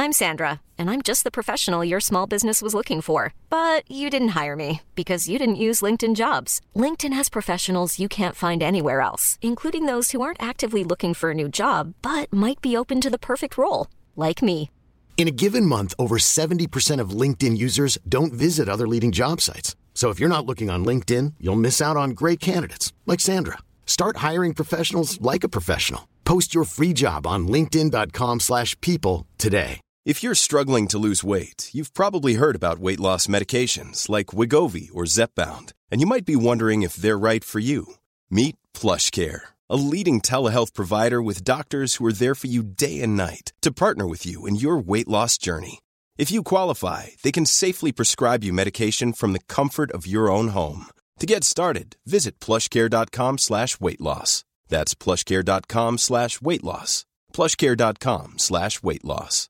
I'm Sandra, and I'm just the professional your small business was looking for. But you didn't hire me because you didn't use LinkedIn Jobs. LinkedIn has professionals you can't find anywhere else, including those who aren't actively looking for a new job, but might be open to the perfect role, like me. In a given month, over 70% of LinkedIn users don't visit other leading job sites. So if you're not looking on LinkedIn, you'll miss out on great candidates like Sandra. Start hiring professionals like a professional. Post your free job on linkedin.com/people today. If you're struggling to lose weight, you've probably heard about weight loss medications like Wegovy or Zepbound, and you might be wondering if they're right for you. Meet PlushCare, a leading telehealth provider with doctors who are there for you day and night to partner with you in your weight loss journey. If you qualify, they can safely prescribe you medication from the comfort of your own home. To get started, visit plushcare.com/weightloss. That's plushcare.com/weightloss. plushcare.com/weightloss.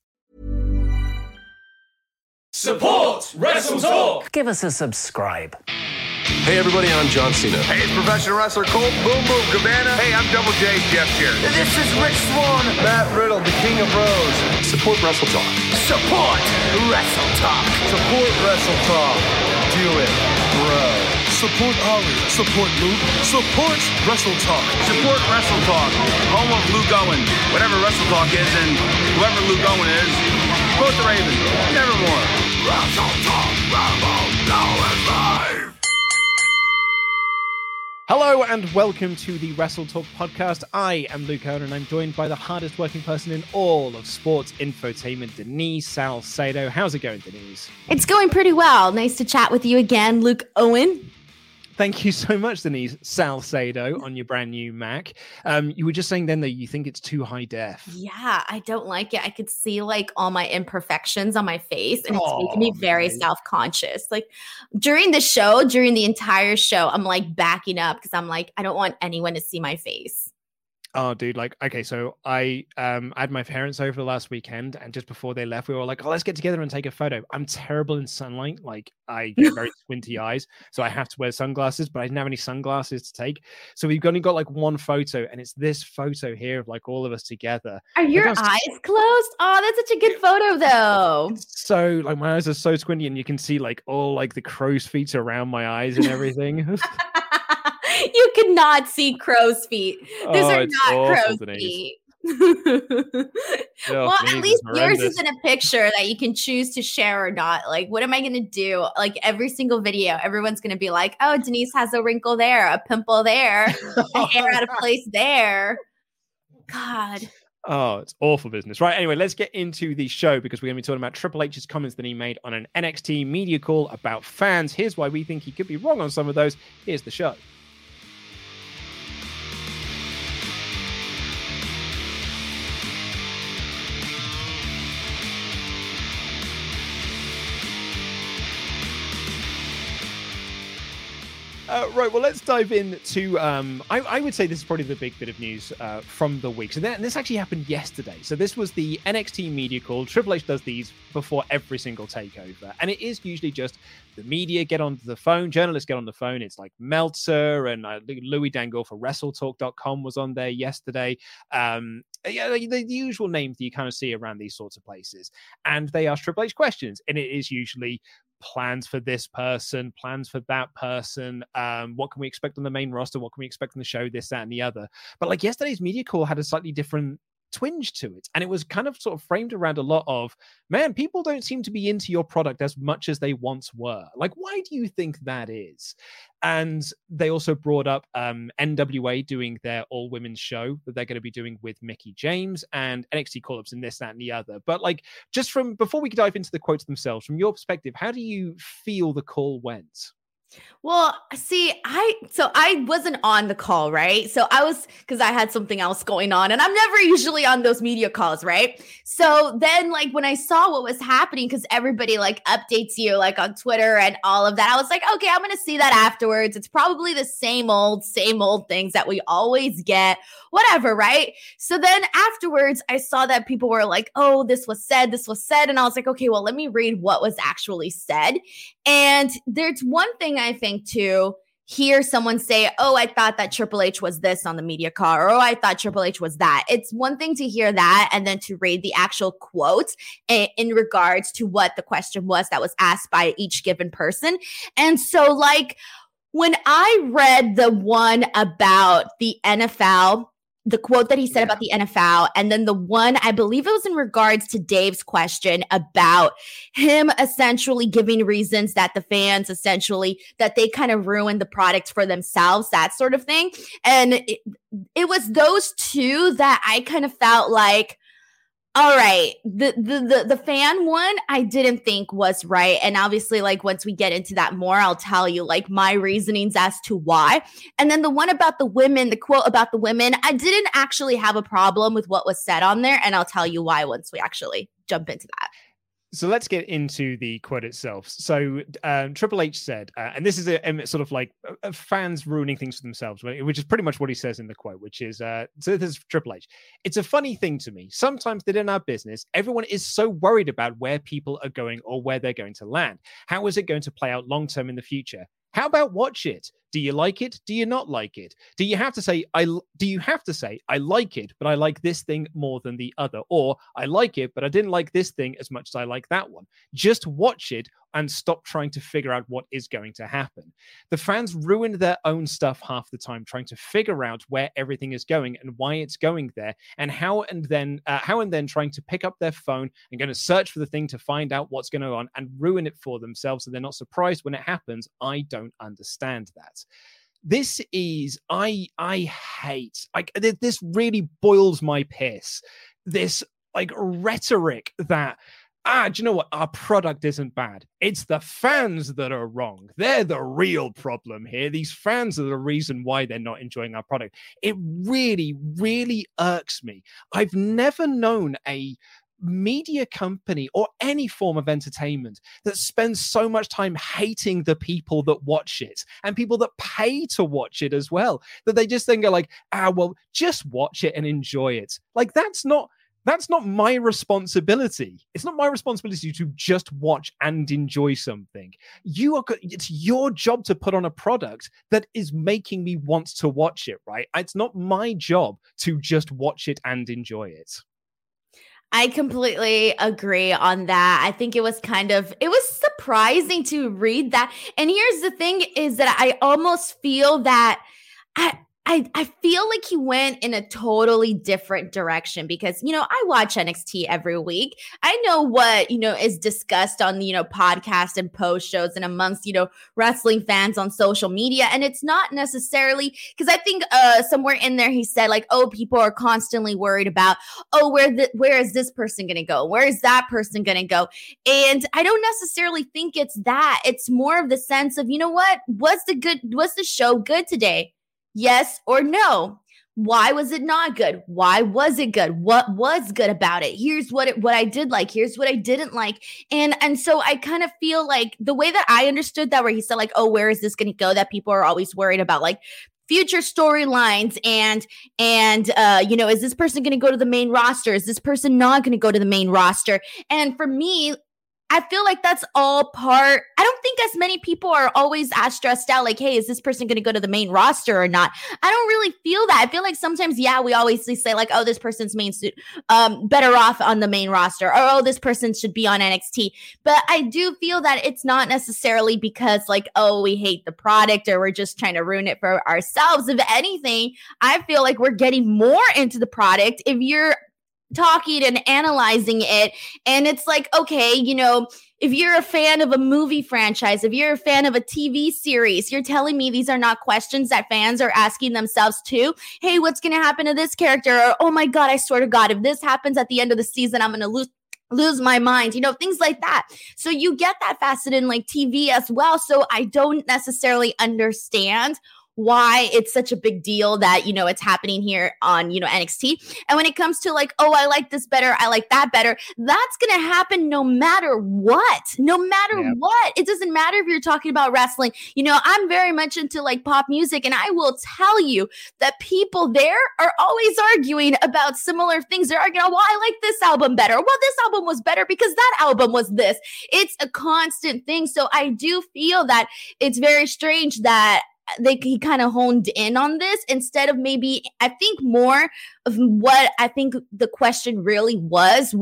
Support Wrestle Talk! Give us a subscribe. Hey everybody, I'm John Cena. Hey, it's professional wrestler Colt Boom Boom Cabana. Hey, I'm Double J, Jeff Jarrett. This is Rich Swann. Matt Riddle, the King of Rose. Support Wrestle Talk. Support Wrestle Talk. Support Wrestle Talk. Do it, bro. Support Ari. Support Luke. Support Wrestle Talk. Support Wrestle Talk. Home of Luke Owen. Whatever Wrestle Talk is and whoever Luke Owen is, support the Ravens. Nevermore. Wrestle Talk. Rebel. Now is live. Hello and welcome to the Wrestle Talk podcast. I am Luke Owen and I'm joined by the hardest working person in all of sports infotainment, Denise Salcedo. How's it going, Denise? It's going pretty well. Nice to chat with you again, Luke Owen. Thank you so much, Denise Salcedo, on your brand new Mac. You were just saying then that you think it's too high def. Yeah, I don't like it. I could see like all my imperfections on my face and it's making me very self-conscious. Like during the entire show, I'm like backing up because I'm like, I don't want anyone to see my face. Oh, dude, like, okay, so I had my parents over the last weekend, and just before they left, we were like, oh, let's get together and take a photo. I'm terrible in sunlight. Like, I get very squinty eyes, so I have to wear sunglasses, but I didn't have any sunglasses to take. So we've only got like one photo, and it's this photo here of like all of us together. Are your eyes closed? Oh, that's such a good photo, though. So, like, my eyes are so squinty, and you can see like all like the crow's feet around my eyes and everything. You could not see crow's feet. These are not crow's feet. Well, at least yours is in a picture that you can choose to share or not. Like, what am I going to do? Like, every single video, everyone's going to be like, oh, Denise has a wrinkle there, a pimple there, a hair out of place there. God. Oh, it's awful business. Right, anyway, let's get into the show because we're going to be talking about Triple H's comments that he made on an NXT media call about fans. Here's why we think he could be wrong on some of those. Here's the show. Right, well, let's dive into, I would say this is probably the big bit of news from the week. So this actually happened yesterday. So this was the NXT media call. Triple H does these before every single takeover. And it is usually just the media get onto the phone, journalists get on the phone. It's like Meltzer and Louis Dangle for WrestleTalk.com was on there yesterday. The usual names that you kind of see around these sorts of places. And they ask Triple H questions. And it is usually plans for this person, plans for that person, what can we expect on the main roster, what can we expect on the show, this, that, and the other. But like yesterday's media call had a slightly different twinge to it, and it was kind of sort of framed around a lot of, man, people don't seem to be into your product as much as they once were. Like, why do you think that is? And they also brought up NWA doing their all-women's show that they're going to be doing with Mickie James and NXT call-ups and this, that, and the other. But like, just from before we dive into the quotes themselves, from your perspective, how do you feel the call went? Well, see, I wasn't on the call, right? So I was, because I had something else going on, and I'm never usually on those media calls, right? So then, like, when I saw what was happening, because everybody like updates you like on Twitter and all of that, I was like, okay, I'm going to see that afterwards. It's probably the same old things that we always get, whatever, right? So then afterwards, I saw that people were like, oh, this was said. And I was like, okay, well, let me read what was actually said. And there's one thing I think too, hear someone say, oh, I thought that Triple H was this on the media call, or oh, I thought Triple H was that. It's one thing to hear that and then to read the actual quotes in regards to what the question was that was asked by each given person. And so like when I read the one about the NFL, the quote that he said about the NFL, and then the one, I believe it was in regards to Dave's question about him essentially giving reasons that the fans essentially, that they kind of ruined the product for themselves, that sort of thing. And it was those two that I kind of felt like, all right, the fan one, I didn't think was right. And obviously, like, once we get into that more, I'll tell you, like, my reasonings as to why. And then the one about the women, the quote about the women, I didn't actually have a problem with what was said on there. And I'll tell you why once we actually jump into that. So let's get into the quote itself. So Triple H said, and this is a sort of like fans ruining things for themselves, which is pretty much what he says in the quote, which is, so this is Triple H. It's a funny thing to me. Sometimes that in our business, everyone is so worried about where people are going or where they're going to land. How is it going to play out long-term in the future? How about watch it? Do you like it? Do you not like it? Do you have to say, I like it, but I like this thing more than the other? Or I like it, but I didn't like this thing as much as I like that one. Just watch it and stop trying to figure out what is going to happen. The fans ruin their own stuff half the time, trying to figure out where everything is going and why it's going there, and how and then trying to pick up their phone and going to search for the thing to find out what's going on and ruin it for themselves so they're not surprised when it happens. I don't understand that. This is, I hate, like, this really boils my piss. This like rhetoric that, do you know what? Our product isn't bad. It's the fans that are wrong. They're the real problem here. These fans are the reason why they're not enjoying our product. It really, really irks me. I've never known a media company or any form of entertainment that spends so much time hating the people that watch it and people that pay to watch it as well, that they just then go like, well, just watch it and enjoy it. Like, that's not my responsibility. It's not my responsibility to just watch and enjoy something. It's your job to put on a product that is making me want to watch it, right? It's not my job to just watch it and enjoy it. I completely agree on that. I think it was surprising to read that. And here's the thing is that I almost feel that I feel like he went in a totally different direction because, I watch NXT every week. I know what, is discussed on, podcast and post shows and amongst, wrestling fans on social media. And it's not necessarily because I think somewhere in there he said like, oh, people are constantly worried about, oh, where is this person going to go? Where is that person going to go? And I don't necessarily think it's that. It's more of the sense of, what? Was the show good today? Yes or no? Why was it not good? Why was it good? What was good about it? Here's what I did like. Here's what I didn't like. And so I kind of feel like the way that I understood that, where he said like, oh, where is this going to go? That people are always worried about like future storylines and is this person going to go to the main roster? Is this person not going to go to the main roster? And for me, I feel like that's all part. I don't think as many people are always as stressed out like, hey, is this person going to go to the main roster or not? I don't really feel that. I feel like sometimes, we always say like, oh, this person's better off on the main roster, or oh, this person should be on NXT. But I do feel that it's not necessarily because like, oh, we hate the product or we're just trying to ruin it for ourselves. If anything, I feel like we're getting more into the product if you're talking and analyzing it. And it's like, okay, if you're a fan of a movie franchise, if you're a fan of a TV series, you're telling me these are not questions that fans are asking themselves too. Hey, what's going to happen to this character? Or, oh my God, I swear to God, if this happens at the end of the season, I'm going to lose my mind, things like that. So you get that facet in like TV as well. So I don't necessarily understand why it's such a big deal that, it's happening here on, NXT. And when it comes to like, oh, I like this better, I like that better, that's going to happen no matter what. What. It doesn't matter if you're talking about wrestling. I'm very much into like pop music, and I will tell you that people there are always arguing about similar things. They're arguing, well, I like this album better. Well, this album was better because that album was this. It's a constant thing. So I do feel that it's very strange that he kind of honed in on this instead of maybe, I think more of what I think the question really was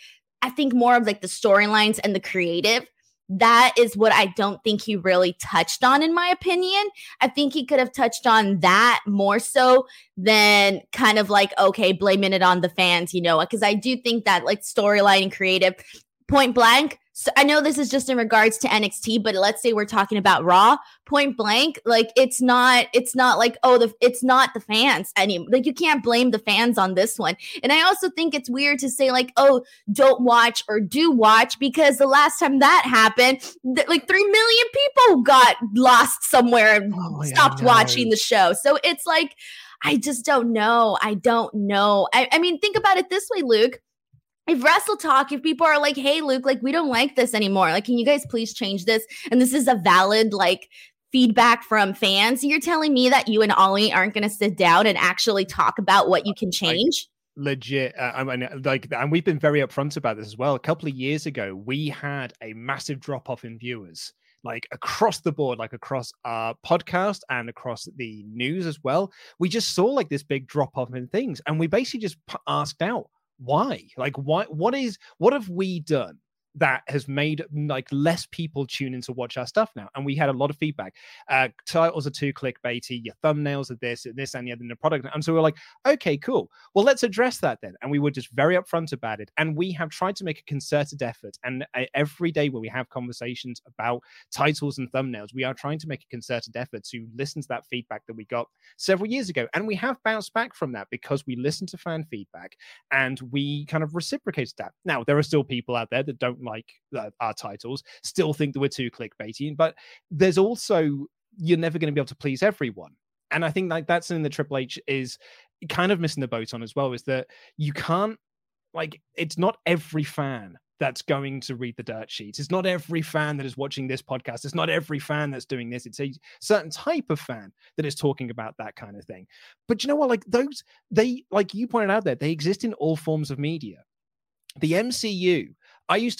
I think more of like the storylines and the creative. That is what I don't think he really touched on, in my opinion. I think he could have touched on that more so than kind of like, okay, blaming it on the fans, because I do think that like storyline and creative, point blank. So I know this is just in regards to NXT, but let's say we're talking about Raw, point blank, like it's not like, it's not the fans anymore. Like you can't blame the fans on this one. And I also think it's weird to say like, oh, don't watch or do watch, because the last time that happened, like 3 million people got lost somewhere and stopped watching the show. So it's like, I just don't know. I don't know. I mean, think about it this way, Luke. If WrestleTalk, if people are like, hey, Luke, like, we don't like this anymore. Like, can you guys please change this? And this is a valid, like, feedback from fans. You're telling me that you and Ollie aren't going to sit down and actually talk about what you can change? Legit. I mean, like, and we've been very upfront about this as well. A couple of years ago, we had a massive drop off in viewers, like across the board, like across our podcast and across the news as well. We just saw like this big drop off in things. And we basically just asked out, why? Like, why? What have we done that has made like less people tune in to watch our stuff now? And we had a lot of feedback. Titles are too clickbaity, your thumbnails are this and the other in the product. And so we're like, okay, cool. Well, let's address that then. And we were just very upfront about it. And we have tried to make a concerted effort. And every day when we have conversations about titles and thumbnails, we are trying to make a concerted effort to listen to that feedback that we got several years ago. And we have bounced back from that because we listened to fan feedback and we kind of reciprocated that. Now, there are still people out there that don't like our titles, still think that we're too clickbaity, but there's also, you're never going to be able to please everyone. And I think like that's something that Triple H is kind of missing the boat on as well, is that you can't, like, it's not every fan that's going to read the dirt sheets. It's not every fan that is watching this podcast. It's not every fan that's doing this. It's a certain type of fan that is talking about that kind of thing. But you know what? Like those, they, like you pointed out there, they exist in all forms of media. The MCU, I used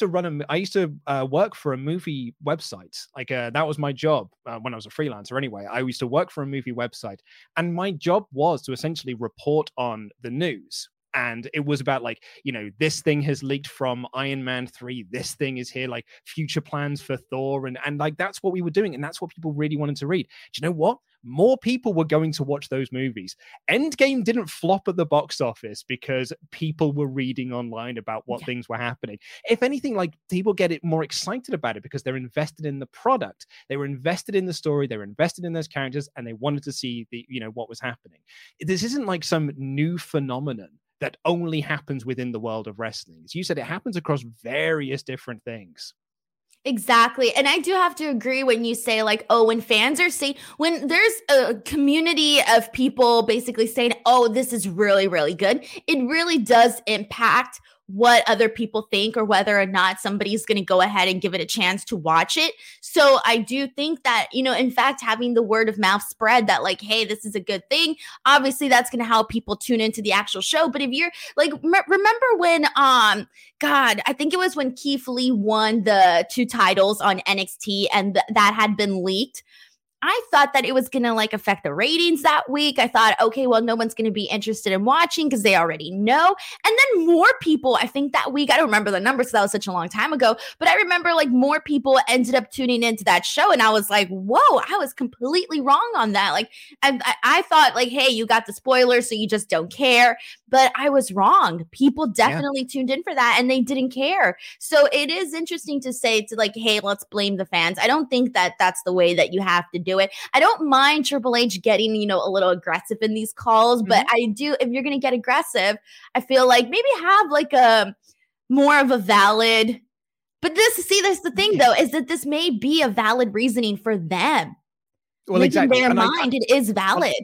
to work for a movie website. Like that was my job when I was a freelancer anyway. I used to work for a movie website, and my job was to essentially report on the news. And it was about like, you know, this thing has leaked from Iron Man 3. This thing is here, like future plans for Thor. And like, that's what we were doing. And that's what people really wanted to read. Do you know what? More people were going to watch those movies. Endgame didn't flop at the box office because people were reading online about what things were happening. If anything, like people get it more excited about it because they're invested in the product. They were invested in the story. They were invested in those characters, and they wanted to see the, you know, what was happening. This isn't like some new phenomenon that only happens within the world of wrestling. As you said, it happens across various different things. Exactly. And I do have to agree when you say like, oh, when fans are saying, when there's a community of people basically saying, oh, this is really, really good, it really does impact what other people think or whether or not somebody's going to go ahead and give it a chance to watch it. So I do think that, you know, in fact, having the word of mouth spread that like, hey, this is a good thing, obviously that's going to help people tune into the actual show. But if you're like, remember when, God, I think it was when Keith Lee won the 2 titles on NXT and that had been leaked. I thought that it was going to like affect the ratings that week. I thought, okay, well, no one's going to be interested in watching because they already know. And then more people, I think that week, I don't remember the numbers because that was such a long time ago, but I remember like more people ended up tuning into that show. And I was like, whoa, I was completely wrong on that. Like I thought like, hey, you got the spoilers, so you just don't care. But I was wrong. People definitely tuned in for that and they didn't care. So it is interesting to say to like, hey, let's blame the fans. I don't think that that's the way that you have to do it. I don't mind Triple H getting, you know, a little aggressive in these calls, but I do, if you're going to get aggressive, I feel like maybe have like a more of a valid, but that's the thing though, is that this may be a valid reasoning for them. Well, like exactly. in their mind, it is valid.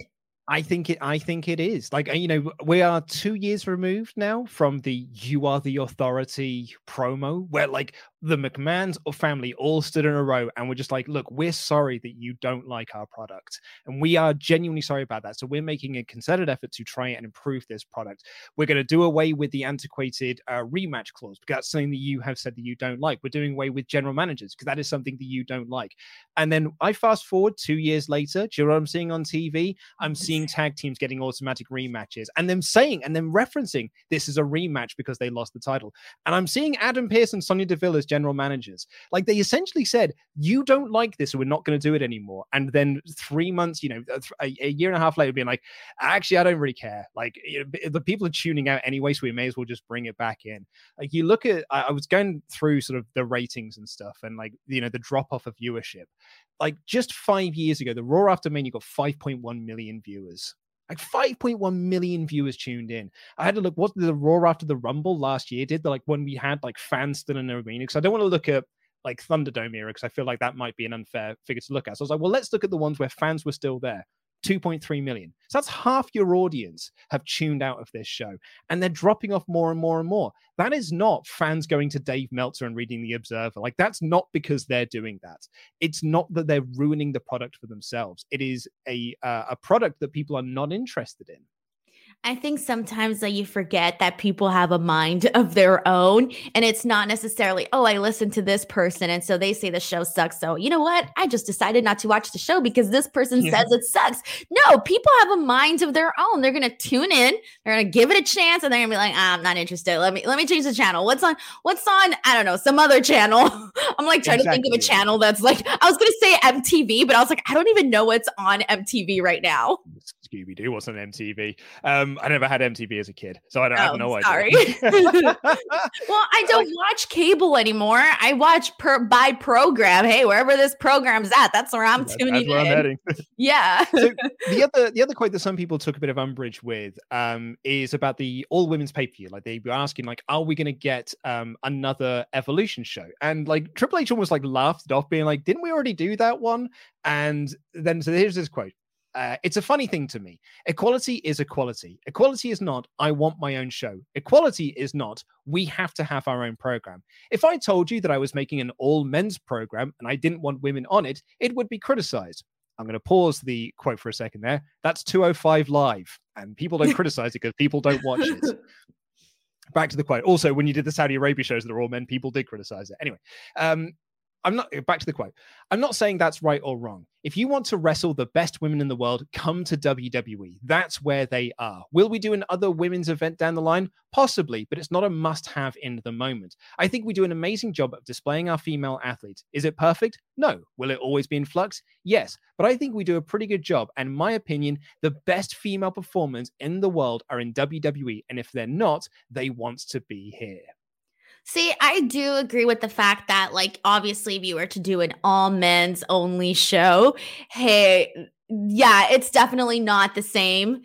I think it is. Like, we are 2 years removed now from the "You Are the Authority" promo, where like the McMahons or family all stood in a row and we're just like, look, we're sorry that you don't like our product. And we are genuinely sorry about that. So we're making a concerted effort to try and improve this product. We're going to do away with the antiquated rematch clause, because that's something that you have said that you don't like. We're doing away with general managers because that is something that you don't like. And then I fast forward 2 years later. Do you know what I'm seeing on TV? I'm seeing tag teams getting automatic rematches and them saying and then referencing this is a rematch because they lost the title. And I'm seeing Adam Pearce and Sonya Deville as general managers. Like, they essentially said, you don't like this, so we're not going to do it anymore. And then 3 months, a year and a half later, being like, actually, I don't really care. Like, the people are tuning out anyway, so we may as well just bring it back in. Like, you look at, I was going through sort of the ratings and stuff, and like, the drop off of viewership. Like, just 5 years ago, the Raw After Mania got 5.1 million viewers. Like 5.1 million viewers tuned in. I had to look what the Raw After the Rumble last year did, like when we had like fans still in the arena. Because I don't want to look at like Thunderdome era, because I feel like that might be an unfair figure to look at. So I was like, well, let's look at the ones where fans were still there. 2.3 million. So that's half your audience have tuned out of this show, and they're dropping off more and more and more. That is not fans going to Dave Meltzer and reading The Observer. Like, that's not because they're doing that. It's not that they're ruining the product for themselves. It is a product that people are not interested in. I think sometimes that you forget that people have a mind of their own, and it's not necessarily, oh, I listened to this person and so they say the show sucks. So you know what? I just decided not to watch the show because this person says it sucks. No, people have a mind of their own. They're going to tune in. They're going to give it a chance, and they're going to be like, I'm not interested. Let me change the channel. What's on? I don't know, some other channel. I'm like trying to think of a channel that's like, I was going to say MTV, but I was like, I don't even know what's on MTV right now. Scooby-Doo wasn't MTV. I never had MTV as a kid, so I have no idea. Well, I don't watch cable anymore. I watch by program. Hey, wherever this program's at, that's where I'm tuning in. That's where I'm heading. Yeah. So the other quote that some people took a bit of umbrage with is about the all women's pay-per-view. Like, they were asking, like, are we going to get another Evolution show? And like Triple H almost like laughed it off, being like, didn't we already do that one? And then so here's this quote. It's a funny thing to me. Equality is equality. Equality is not, I want my own show. Equality is not, we have to have our own program. If I told you that I was making an all men's program and I didn't want women on it, it would be criticized. I'm going to pause the quote for a second there. That's 205 Live. And people don't criticize it because people don't watch it. Back to the quote. Also, when you did the Saudi Arabia shows that are all men, people did criticize it. Anyway, back to the quote. I'm not saying that's right or wrong. If you want to wrestle the best women in the world, come to WWE. That's where they are. Will we do another women's event down the line? Possibly, but it's not a must-have in the moment. I think we do an amazing job of displaying our female athletes. Is it perfect? No. Will it always be in flux? Yes. But I think we do a pretty good job. And in my opinion, the best female performers in the world are in WWE. And if they're not, they want to be here. See, I do agree with the fact that, like, obviously, if you were to do an all men's only show, hey, yeah, it's definitely not the same.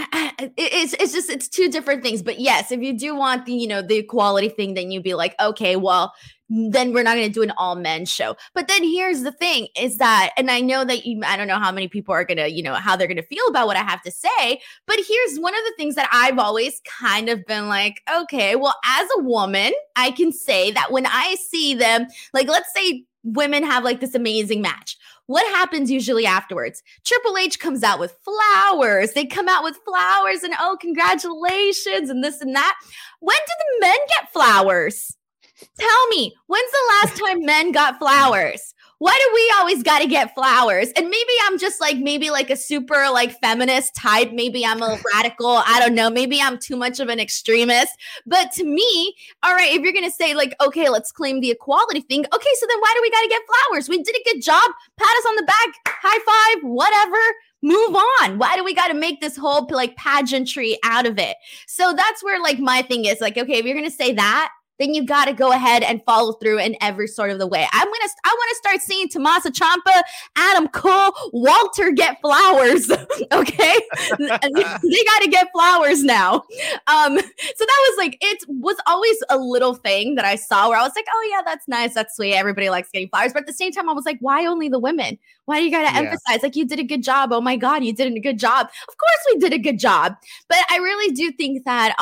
It's two different things. But yes, if you do want the equality thing, then you'd be like, okay, well, then we're not going to do an all men show. But then here's the thing is that, and I know that I don't know how many people are going to, how they're going to feel about what I have to say. But here's one of the things that I've always kind of been like, okay, well, as a woman, I can say that when I see them, like, let's say women have like this amazing match. What happens usually afterwards? Triple H comes out with flowers. They come out with flowers and, oh, congratulations and this and that. When did the men get flowers? Tell me, when's the last time men got flowers? Why do we always got to get flowers? And maybe I'm just like, maybe like a super like feminist type. Maybe I'm a radical. I don't know. Maybe I'm too much of an extremist. But to me, all right, if you're going to say like, okay, let's claim the equality thing. Okay, so then why do we got to get flowers? We did a good job. Pat us on the back. High five, whatever. Move on. Why do we got to make this whole like pageantry out of it? So that's where like my thing is like, okay, if you're going to say that, then you got to go ahead and follow through in every sort of the way. I want to start seeing Tommaso Ciampa, Adam Cole, Walter get flowers. Okay. They got to get flowers now. So that was like, it was always a little thing that I saw where I was like, oh yeah, that's nice. That's sweet. Everybody likes getting flowers. But at the same time, I was like, why only the women? Why do you got to emphasize? Like, you did a good job. Oh my God, you did a good job. Of course we did a good job. But I really do think that,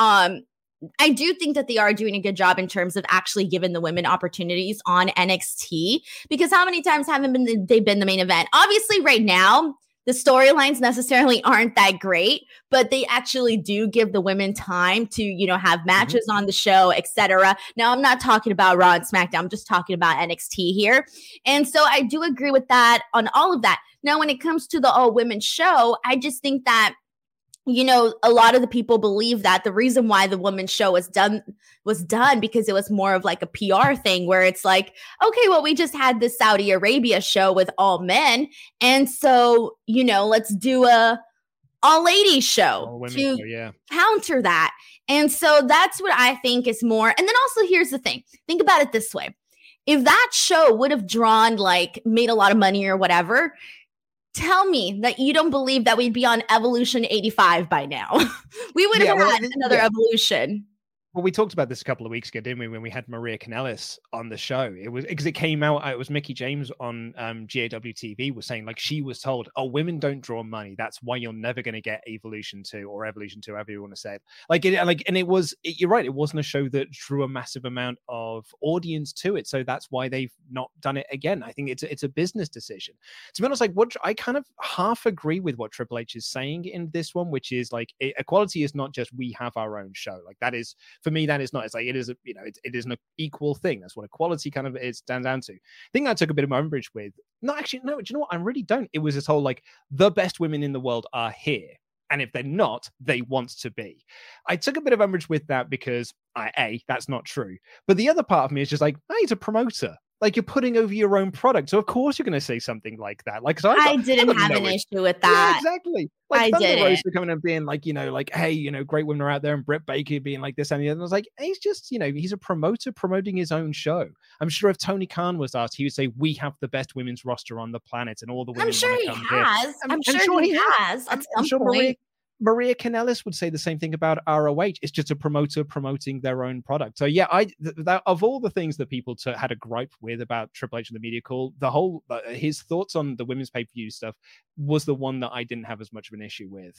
I do think that they are doing a good job in terms of actually giving the women opportunities on NXT, because how many times haven't they been the main event? Obviously right now, the storylines necessarily aren't that great, but they actually do give the women time to, you know, have matches on the show, etc. Now, I'm not talking about Raw and SmackDown. I'm just talking about NXT here. And so I do agree with that on all of that. Now, when it comes to the all-women show, I just think that, you know, a lot of the people believe that the reason why the women's show was done because it was more of like a PR thing where it's like, okay, well, we just had this Saudi Arabia show with all men. And so, you know, let's do a all ladies show to counter that. And so that's what I think is more. And then also here's the thing. Think about it this way. If that show would have drawn, like, made a lot of money or whatever, tell me that you don't believe that we'd be on Evolution 85 by now. We would have had another Evolution. Well, we talked about this a couple of weeks ago, didn't we? When we had Maria Kanellis on the show, it was because it came out. It was Mickie James on GAW TV was saying, like, she was told, "Oh, women don't draw money. That's why you're never going to get Evolution 2 or Evolution 2, however you want to say it." And it was. You're right. It wasn't a show that drew a massive amount of audience to it, so that's why they've not done it again. I think it's a business decision. To be honest, like, what I kind of half agree with what Triple H is saying in this one, which is like, equality is not just we have our own show. Like, that is. For me, that is not. It's like it is a, you know, it is an equal thing. That's what equality kind of is down to. I think I took a bit of umbrage with. No, actually, no. Do you know what? I really don't. It was this whole like the best women in the world are here, and if they're not, they want to be. I took a bit of umbrage with that because that's not true. But the other part of me is just like, he's a promoter. Like, you're putting over your own product, so of course you're going to say something like that. Like, I didn't have an issue with that. Yeah, exactly. Like, Thunder Rosa coming and being like, you know, like, hey, you know, great women are out there, and Britt Baker being like this and the other. And I was like, he's just, you know, he's a promoter promoting his own show. I'm sure if Tony Khan was asked, he would say, "We have the best women's roster on the planet, and all the women." I'm sure he has. I'm sure he has. I'm sure Maria Kanellis would say the same thing about ROH. It's just a promoter promoting their own product. So yeah, of all the things that people had a gripe with about Triple H and the media call, the whole his thoughts on the women's pay-per-view stuff was the one that I didn't have as much of an issue with.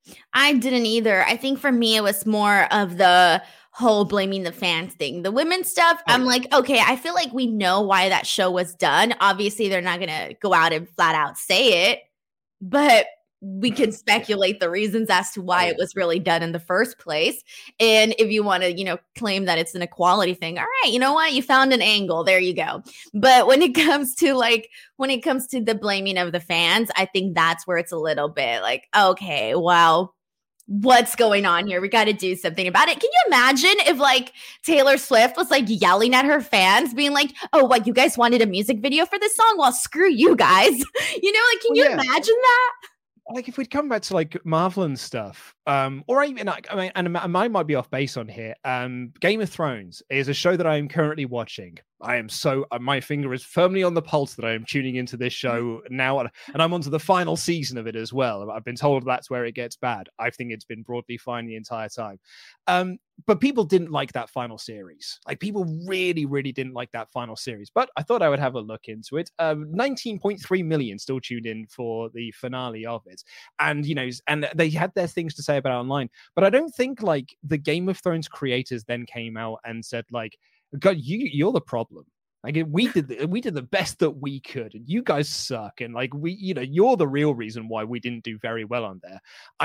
I didn't either. I think for me, it was more of the whole blaming the fans thing. The women's stuff, I'm like, okay, I feel like we know why that show was done. Obviously, they're not going to go out and flat out say it, but we can speculate the reasons as to why it was really done in the first place. And if you want to, you know, claim that it's an equality thing, all right, you know what? You found an angle. There you go. But when it comes to the blaming of the fans, I think that's where it's a little bit like, okay, well, what's going on here? We got to do something about it. Can you imagine if like Taylor Swift was like yelling at her fans, being like, "Oh, what, you guys wanted a music video for this song? Well, screw you guys." You know, like, can you imagine that? Like, if we'd come back to like Marvel and stuff, or even, I mean, and I might be off base on here. Game of Thrones is a show that I am currently watching. I am my finger is firmly on the pulse that I am tuning into this show now, and I'm onto the final season of it as well. I've been told that's where it gets bad. I think it's been broadly fine the entire time. But people didn't like that final series. Like, people really, really didn't like that final series. But I thought I would have a look into it. 19.3 million still tuned in for the finale of it. And, you know, and they had their things to say about it online. But I don't think, like, the Game of Thrones creators then came out and said, like, "God, you're the problem. Like, we did the best that we could, and you guys suck. And like, you're the real reason why we didn't do very well on there."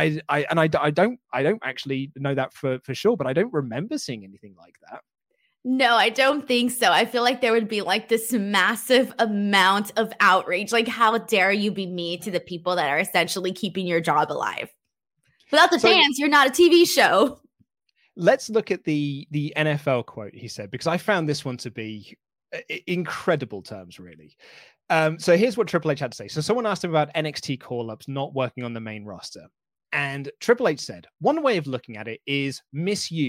I don't actually know that for sure, but I don't remember seeing anything like that. No, I don't think so. I feel like there would be like this massive amount of outrage. Like, how dare you be mean to the people that are essentially keeping your job alive? Without the fans, you're not a TV show. Let's look at the NFL quote he said, because I found this one to be incredible terms, really. So here's what Triple H had to say. So someone asked him about NXT call-ups not working on the main roster. And Triple H said, "One way of looking at it is misused.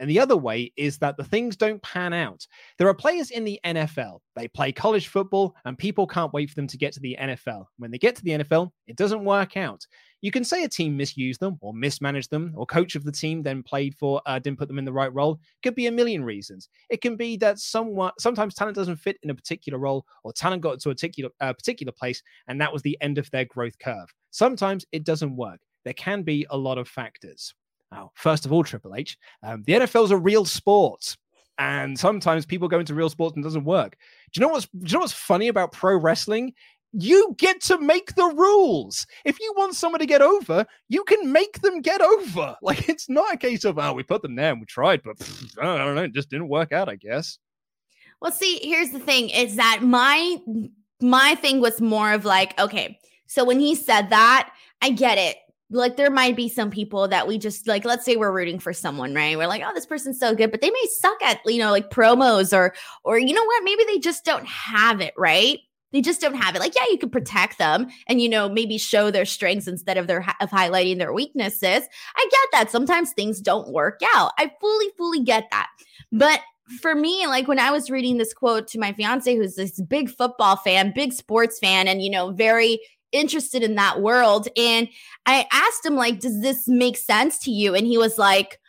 And the other way is that the things don't pan out. There are players in the NFL. They play college football, and people can't wait for them to get to the NFL. When they get to the NFL, it doesn't work out. You can say a team misused them or mismanaged them, or coach of the team then didn't put them in the right role. It could be a million reasons. It can be that sometimes talent doesn't fit in a particular role, or talent got to a particular place, and that was the end of their growth curve. Sometimes it doesn't work. There can be a lot of factors. Now, first of all, Triple H, the NFL is a real sport. And sometimes people go into real sports and it doesn't work. Do you know what's funny about pro wrestling? You get to make the rules. If you want someone to get over, you can make them get over. Like, it's not a case of, we put them there and we tried, but I don't know, it just didn't work out, I guess. Well, see, here's the thing, is that my thing was more of like, okay, so when he said that, I get it. Like, there might be some people that we just, like, let's say we're rooting for someone, right? We're like, oh, this person's so good, but they may suck at, like promos or you know what? Maybe they just don't have it, right? They just don't have it. Like, yeah, you could protect them and, maybe show their strengths instead of highlighting their weaknesses. I get that. Sometimes things don't work out. I fully get that. But for me, like when I was reading this quote to my fiance, who's this big football fan, big sports fan, and, very interested in that world. And I asked him, like, does this make sense to you? And he was like,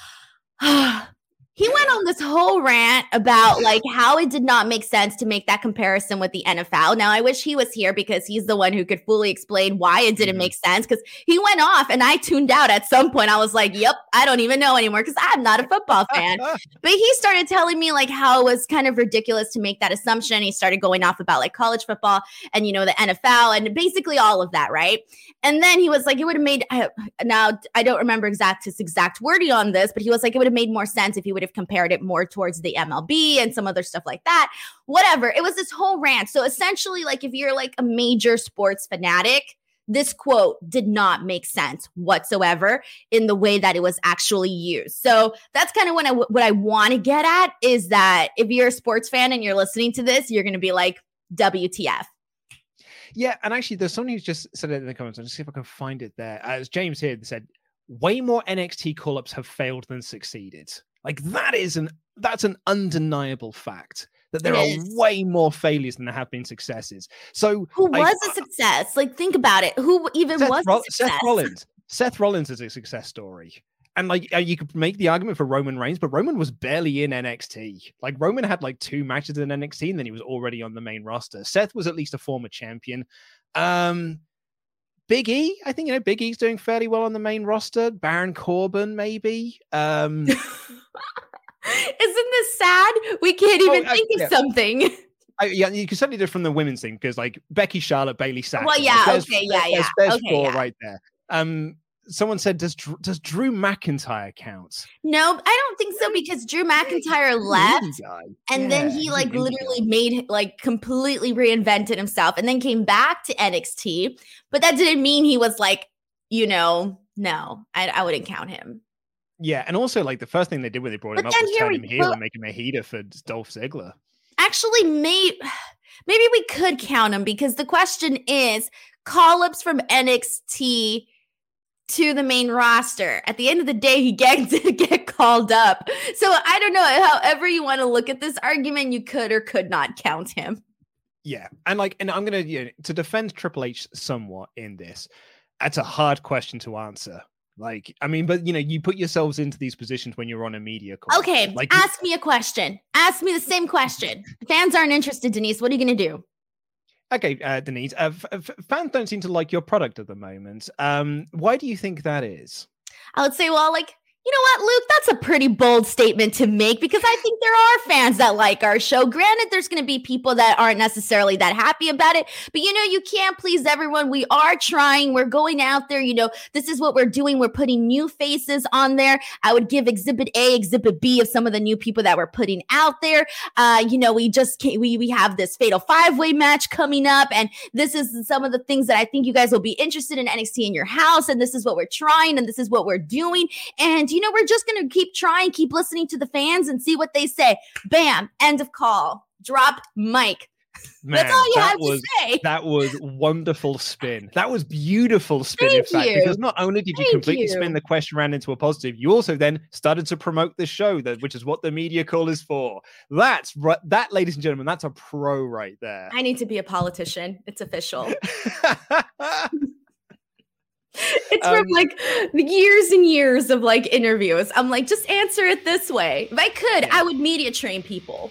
he went on this whole rant about like how it did not make sense to make that comparison with the NFL. Now, I wish he was here because he's the one who could fully explain why it didn't make sense, because he went off and I tuned out at some point. I was like, yep, I don't even know anymore because I'm not a football fan. But he started telling me like how it was kind of ridiculous to make that assumption. He started going off about like college football and, the NFL and basically all of that, right? And then he was like, it would have made, now I don't remember his exact wording on this, but he was like, it would have made more sense if he would have compared it more towards the MLB and some other stuff like that. Whatever. It was this whole rant. So essentially, like if you're like a major sports fanatic, this quote did not make sense whatsoever in the way that it was actually used. So that's kind of what I want to get at, is that if you're a sports fan and you're listening to this, you're going to be like, WTF. Yeah, and actually, there's someone who's just said it in the comments. I'll just see if I can find it there. As James here said, way more NXT call-ups have failed than succeeded. Like that's an undeniable fact that there are way more failures than there have been successes. So who was a success? Like, think about it. Who even was a success? Seth Rollins. Seth Rollins is a success story. And like you could make the argument for Roman Reigns, but Roman was barely in NXT. Like Roman had like 2 matches in NXT and then he was already on the main roster. Seth was at least a former champion. Big E, I think, Big E's doing fairly well on the main roster. Baron Corbin, maybe. Isn't this sad? We can't even think of something. Yeah, you can certainly do it from the women's thing, because like Becky, Charlotte, Bayley, Sasha. Well, yeah, okay, There's 4 right there. Someone said, does Drew McIntyre count? No, I don't think so, because Drew McIntyre left and then he like literally made like completely reinvented himself and then came back to NXT. But that didn't mean he was like, no, I wouldn't count him. Yeah, and also like the first thing they did when they brought him up was turn him heel and make him a heater for Dolph Ziggler. Actually, maybe we could count him, because the question is call-ups from NXT to the main roster. At the end of the day, he gets to get called up. So I don't know, however you want to look at this argument, you could or could not count him. Yeah. And I'm going to, to defend Triple H somewhat in this, that's a hard question to answer. Like, I mean, but you put yourselves into these positions when you're on a media call. Okay. Like, ask me a question. Ask me the same question. Fans aren't interested, Denise. What are you going to do? Okay, Denise, fans don't seem to like your product at the moment. Why do you think that is? I would say, well, like, you know what, Luke? That's a pretty bold statement to make, because I think there are fans that like our show. Granted, there's going to be people that aren't necessarily that happy about it, but you can't please everyone. We are trying. We're going out there. This is what we're doing. We're putting new faces on there. I would give Exhibit A, Exhibit B of some of the new people that we're putting out there. We have this Fatal 5-Way match coming up, and this is some of the things that I think you guys will be interested in NXT in your house, and this is what we're trying, and this is what we're doing, and we're just going to keep trying, keep listening to the fans and see what they say. Bam, end of call. Drop mic. Man, That's all you have to say. That was wonderful spin. That was beautiful spin, in fact, because not only did you completely spin the question round into a positive, you also then started to promote the show, which is what the media call is for. That, ladies and gentlemen, that's a pro right there. I need to be a politician. It's official. It's from like the years and years of like interviews. I'm like, just answer it this way. If I could, I would media train people.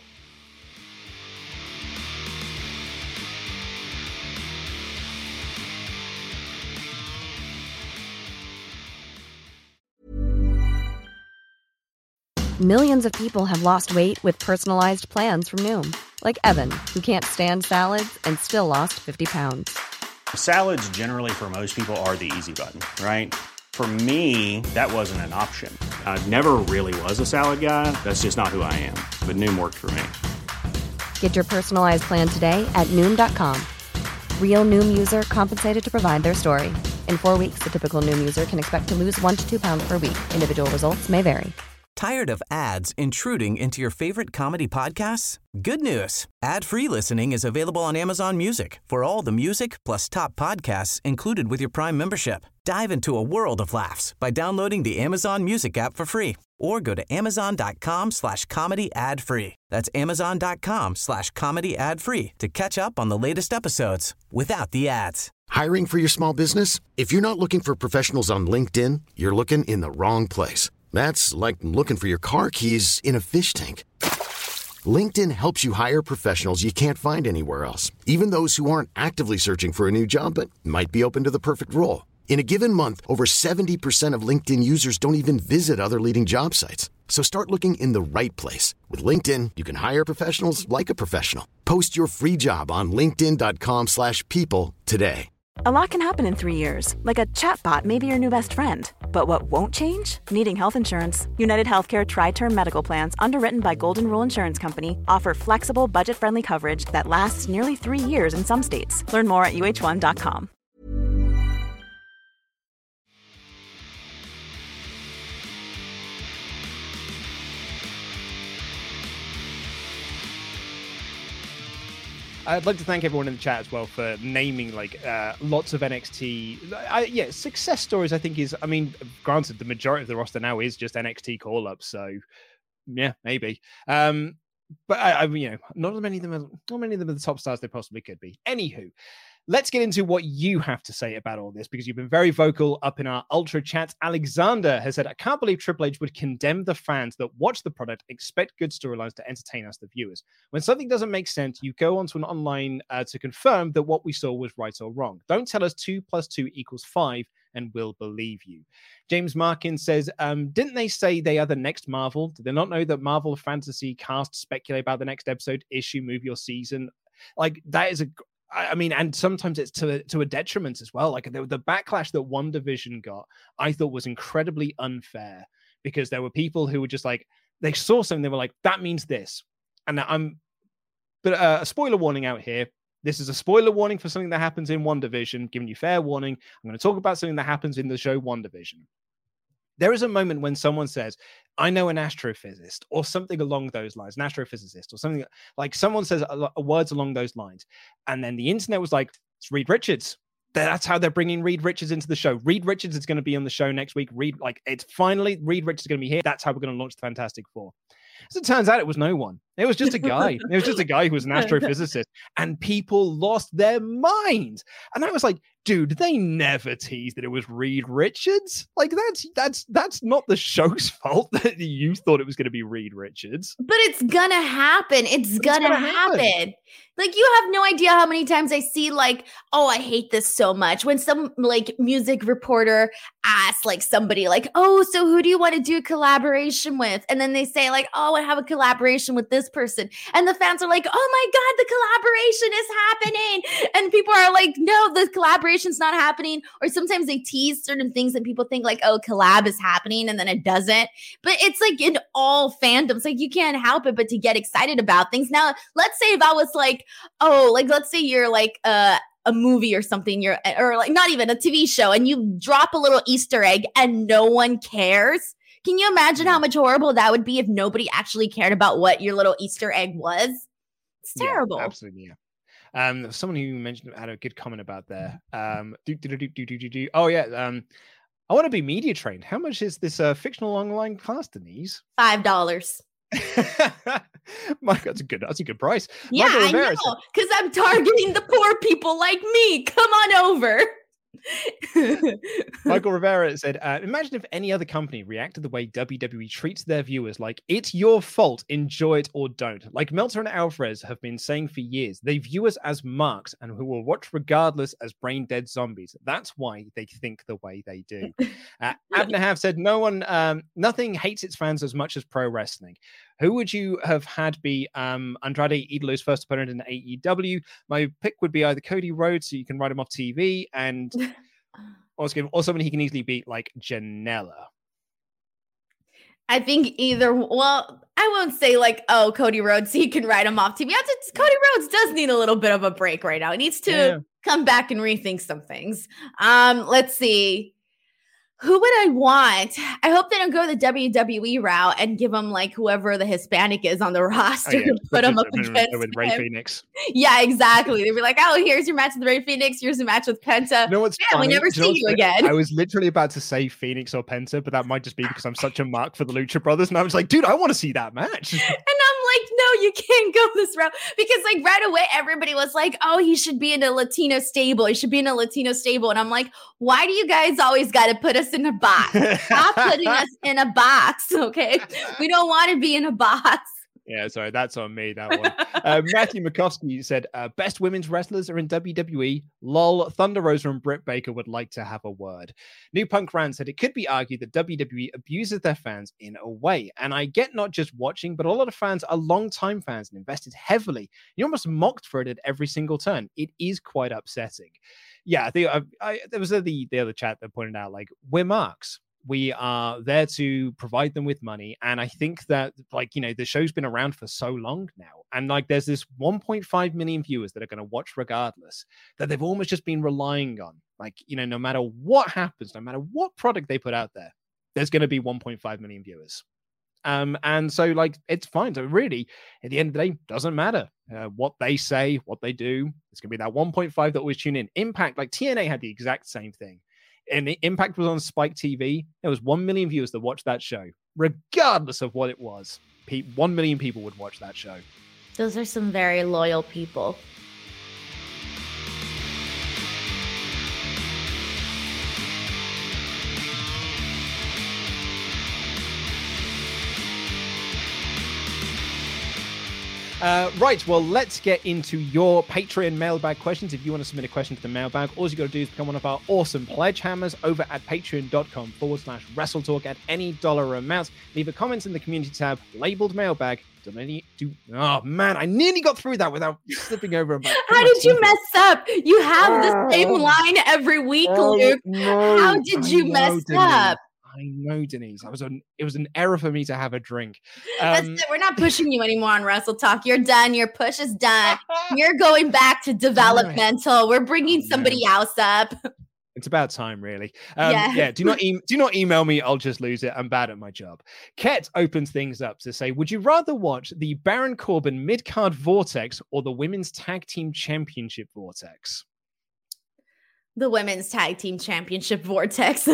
Millions of people have lost weight with personalized plans from Noom. Like Evan, who can't stand salads and still lost 50 pounds. Salads generally for most people are the easy button, right? For me, that wasn't an option. I never really was a salad guy. That's just not who I am. But Noom worked for me. Get your personalized plan today at Noom.com. Real Noom user compensated to provide their story. In 4 weeks, the typical Noom user can expect to lose 1 to 2 pounds per week. Individual results may vary. Tired of ads intruding into your favorite comedy podcasts? Good news. Ad-free listening is available on Amazon Music for all the music plus top podcasts included with your Prime membership. Dive into a world of laughs by downloading the Amazon Music app for free or go to amazon.com/comedy ad-free. That's amazon.com/comedy ad-free to catch up on the latest episodes without the ads. Hiring for your small business? If you're not looking for professionals on LinkedIn, you're looking in the wrong place. That's like looking for your car keys in a fish tank. LinkedIn helps you hire professionals you can't find anywhere else, even those who aren't actively searching for a new job but might be open to the perfect role. In a given month, over 70% of LinkedIn users don't even visit other leading job sites. So start looking in the right place. With LinkedIn, you can hire professionals like a professional. Post your free job on linkedin.com/people today. A lot can happen in 3 years, like a chatbot may be your new best friend. But what won't change? Needing health insurance. United Healthcare Tri-Term Medical Plans, underwritten by Golden Rule Insurance Company, offer flexible, budget-friendly coverage that lasts nearly 3 years in some states. Learn more at uh1.com. I'd like to thank everyone in the chat as well for naming like lots of NXT. Success stories. I think is. I mean, granted, the majority of the roster now is just NXT call-ups. So, yeah, maybe. But I not many of them are the top stars they possibly could be. Anywho, let's get into what you have to say about all this, because you've been very vocal up in our Ultra chat. Alexander has said, I can't believe Triple H would condemn the fans that watch the product, expect good storylines to entertain us, the viewers. When something doesn't make sense, you go onto an online to confirm that what we saw was right or wrong. Don't tell us 2 + 2 = 5 and we'll believe you. James Markin says, didn't they say they are the next Marvel? Did they not know that Marvel Fantasy cast speculate about the next episode, issue, movie, or season? Like, that is and sometimes it's to a detriment as well. Like the backlash that WandaVision got, I thought was incredibly unfair, because there were people who were just like, they saw something, they were like, that means this. And a spoiler warning out here. This is a spoiler warning for something that happens in WandaVision, giving you fair warning. I'm going to talk about something that happens in the show WandaVision. There is a moment when someone says, I know an astrophysicist, or something along those lines, an astrophysicist, or something like someone says words along those lines. And then the internet was like, it's Reed Richards. That's how they're bringing Reed Richards into the show. Reed Richards is going to be on the show next week. Reed Richards is going to be here. That's how we're going to launch the Fantastic Four. As it turns out, it was no one. It was just a guy. It was just a guy who was an astrophysicist, and people lost their minds. And I was like, dude, they never teased that it was Reed Richards. Like, that's not the show's fault that you thought it was going to be Reed Richards. But it's gonna happen. It's gonna happen. Like, you have no idea how many times I see like, oh, I hate this so much. When some like music reporter asks like somebody like, oh, so who do you want to do a collaboration with? And then they say like, oh, I have a collaboration with this person. And the fans are like, oh my God, the collaboration is happening. And people are like, no, the collaboration's not happening. Or sometimes they tease certain things that people think like, oh, collab is happening, and then it doesn't. But it's like in all fandoms, like you can't help it but to get excited about things. Now, let's say if I was like, oh, like let's say you're like a movie or something, or like not even a TV show, and you drop a little Easter egg and no one cares. Can you imagine how much horrible that would be if nobody actually cared about what your little Easter egg was? It's terrible. Yeah, absolutely. Yeah. Someone who mentioned had a good comment about there. Oh yeah. I want to be media trained. How much is this fictional online class, Denise? $5. Mike, that's a good price. Yeah, I know, because I'm targeting the poor people like me. Come on over. Michael Rivera said, imagine if any other company reacted the way WWE treats their viewers, like it's your fault, enjoy it or don't. Like Meltzer and Alvarez have been saying for years, they view us as marks and who will watch regardless as brain dead zombies. That's why they think the way they do. Abnahav said, nothing hates its fans as much as pro wrestling. Who would you have had be Andrade Idolo's first opponent in AEW? My pick would be either Cody Rhodes, so you can write him off TV, and or someone he can easily beat, like Janela. I think well, I won't say like, oh, Cody Rhodes, so he can write him off TV. Cody Rhodes does need a little bit of a break right now. He needs to come back and rethink some things. Let's see. Who would I want? I hope they don't go the WWE route and give them like whoever the Hispanic is on the roster and put them up against with Rey Fenix. Yeah, exactly. They'd be like, oh, here's your match with Rey Fenix. Here's a match with Penta. You know what's funny? We never see you again. I was literally about to say Phoenix or Penta, but that might just be because I'm such a mark for the Lucha Brothers. And I was like, dude, I want to see that match. And I'm like, no, you can't go this route. Because like right away, everybody was like, oh, he should be in a Latino stable. He should be in a Latino stable. And I'm like, why do you guys always got to put us in a box? Stop putting us in a box, okay? We don't want to be in a box. Yeah, sorry, that's on me, that one. Matthew Makovsky said, best women's wrestlers are in WWE. Lol, Thunder Rosa and Britt Baker would like to have a word. New Punk Rand said, it could be argued that WWE abuses their fans in a way. And I get not just watching, but a lot of fans are long-time fans and invested heavily. You're almost mocked for it at every single turn. It is quite upsetting. Yeah, there was the other chat that pointed out, like, we're marks. We are there to provide them with money. And I think that, like, you know, the show's been around for so long now. And like, there's this 1.5 million viewers that are going to watch regardless, that they've almost just been relying on. Like, you know, no matter what happens, no matter what product they put out there, there's going to be 1.5 million viewers. And so, like, it's fine. So really, at the end of the day, doesn't matter what they say, what they do. It's going to be that 1.5 that always tune in. Impact, like TNA had the exact same thing. And the Impact was on Spike TV. There was 1 million viewers that watched that show, regardless of what it was. 1 million people would watch that show. Those are some very loyal people. Right, well, let's get into your Patreon mailbag questions. If you want to submit a question to the mailbag, all you got to do is become one of our awesome pledge hammers over at patreon.com/WrestleTalk at any dollar amount. Leave a comment in the community tab labeled mailbag. Oh man, I nearly got through that without slipping over. How did you mess up? You have the same line every week, Luke. No, how did you mess up? I know, Denise. It was an error for me to have a drink. That's it. We're not pushing you anymore on Wrestle Talk. You're done. Your push is done. You're going back to developmental. We're bringing somebody else up. It's about time, really. Yeah. Do not email me. I'll just lose it. I'm bad at my job. Ket opens things up to say, would you rather watch the Baron Corbin mid-card Vortex or the Women's Tag Team Championship Vortex? The Women's Tag Team Championship Vortex.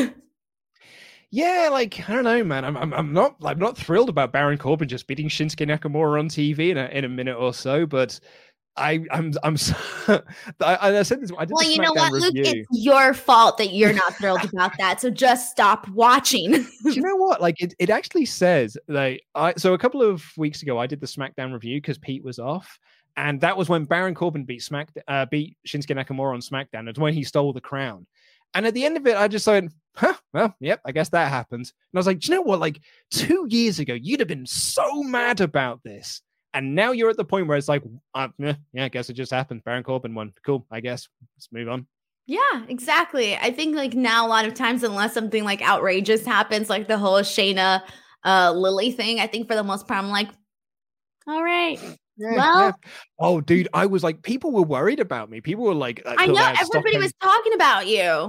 Yeah, like, I don't know, man. I'm not thrilled about Baron Corbin just beating Shinsuke Nakamura on TV in a minute or so, but I said this. Well, you know what, Luke? It's your fault that you're not thrilled about that. So just stop watching. Do you know what? Like, it actually says like so a couple of weeks ago I did the SmackDown review because Pete was off, and that was when Baron Corbin beat Shinsuke Nakamura on SmackDown. It's when he stole the crown. And at the end of it, I just went, well, yep, I guess that happens. And I was like, do you know what? Like 2 years ago, you'd have been so mad about this. And now you're at the point where it's like, yeah, I guess it just happened. Baron Corbin won. Cool, I guess. Let's move on. Yeah, exactly. I think like now a lot of times, unless something like outrageous happens, like the whole Shayna Lily thing, I think for the most part, I'm like, all right. Yeah, well, yeah. Oh, dude, I was like, people were worried about me. People were like, I know everybody was talking about you.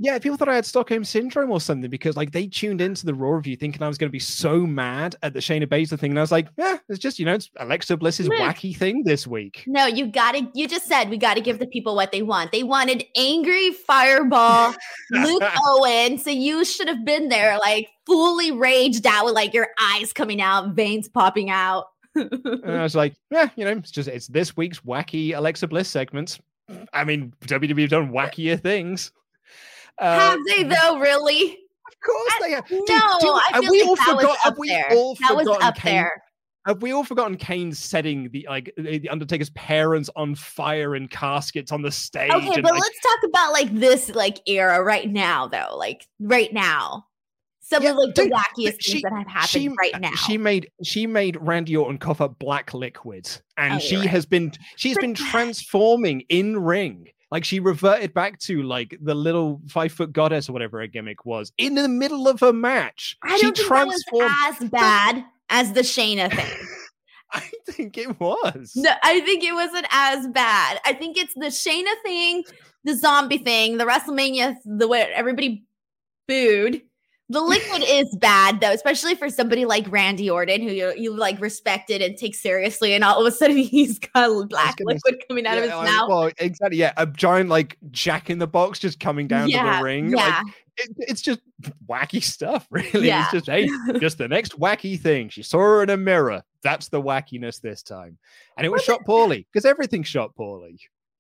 Yeah, people thought I had Stockholm Syndrome or something because like they tuned into the Raw review thinking I was going to be so mad at the Shayna Baszler thing. And I was like, yeah, it's just, it's Alexa Bliss's wacky thing this week. No, you just said we got to give the people what they want. They wanted angry fireball Luke Owen. So you should have been there like fully raged out with like your eyes coming out, veins popping out. And I was like, yeah, it's this week's wacky Alexa Bliss segments. I mean, WWE have done wackier things. Have they though? Really? Of course they have. I feel like that was up there. That was up there. Have we all forgotten Kane setting the Undertaker's parents on fire in caskets on the stage? Okay, but let's talk about like this like era right now, though. Like right now. Some of like the wackiest things that have happened right now. She made Randy Orton cough up black liquid, and she's been transforming in ring. Like she reverted back to like the little 5-foot goddess or whatever her gimmick was in the middle of her match. I don't think that was as bad as the Shayna thing. I think it was. No, I think it wasn't as bad. I think it's the Shayna thing, the zombie thing, the WrestleMania, the way everybody booed. The liquid is bad though, especially for somebody like Randy Orton, who you like respected and take seriously, and all of a sudden he's got black liquid coming out of his mouth. Well, exactly, yeah, a giant like Jack in the Box just coming down to the ring. Yeah, like, it's just wacky stuff, really. Yeah. It's just just the next wacky thing. She saw her in a mirror. That's the wackiness this time, and it was shot poorly because everything's shot poorly.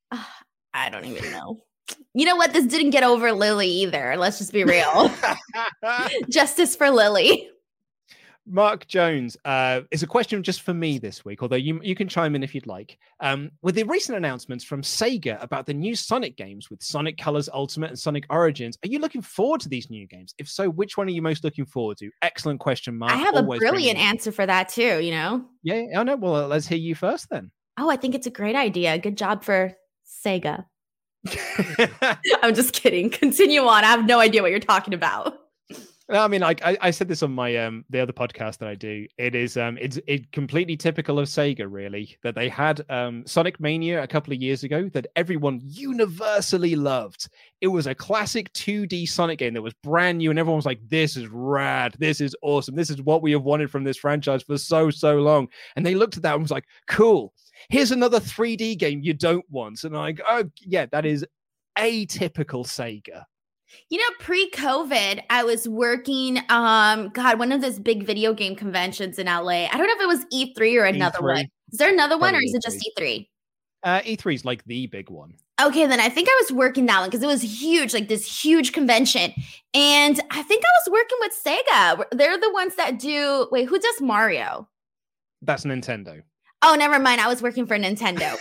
I don't even know. You know what? This didn't get over Lily either. Let's just be real. Justice for Lily. Mark Jones is a question just for me this week, although you can chime in if you'd like. With the recent announcements from Sega about the new Sonic games with Sonic Colors Ultimate and Sonic Origins, are you looking forward to these new games? If so, which one are you most looking forward to? Excellent question, Mark. I have a brilliant answer for that too, Yeah, I know. Well, let's hear you first then. Oh, I think it's a great idea. Good job for Sega. I'm just kidding. Continue on. I have no idea what you're talking about. I mean, I said this on my the other podcast that I do. It is it's completely typical of Sega, really, that they had Sonic Mania a couple of years ago that everyone universally loved. It was a classic 2D Sonic game that was brand new, and everyone was like, "This is rad. This is awesome. This is what we have wanted from this franchise for so long." And they looked at that and was like, "Cool. Here's another 3D game you don't want." And I'm like, "Oh yeah, that is atypical Sega." You know, pre-COVID, I was working, one of those big video game conventions in LA. I don't know if it was E3 or another one. Is there another one, or is it just E3? E3 is like the big one. Okay, then I think I was working that one because it was huge, like this huge convention. And I think I was working with Sega. They're the ones that do, wait, who does Mario? That's Nintendo. Oh, never mind. I was working for Nintendo.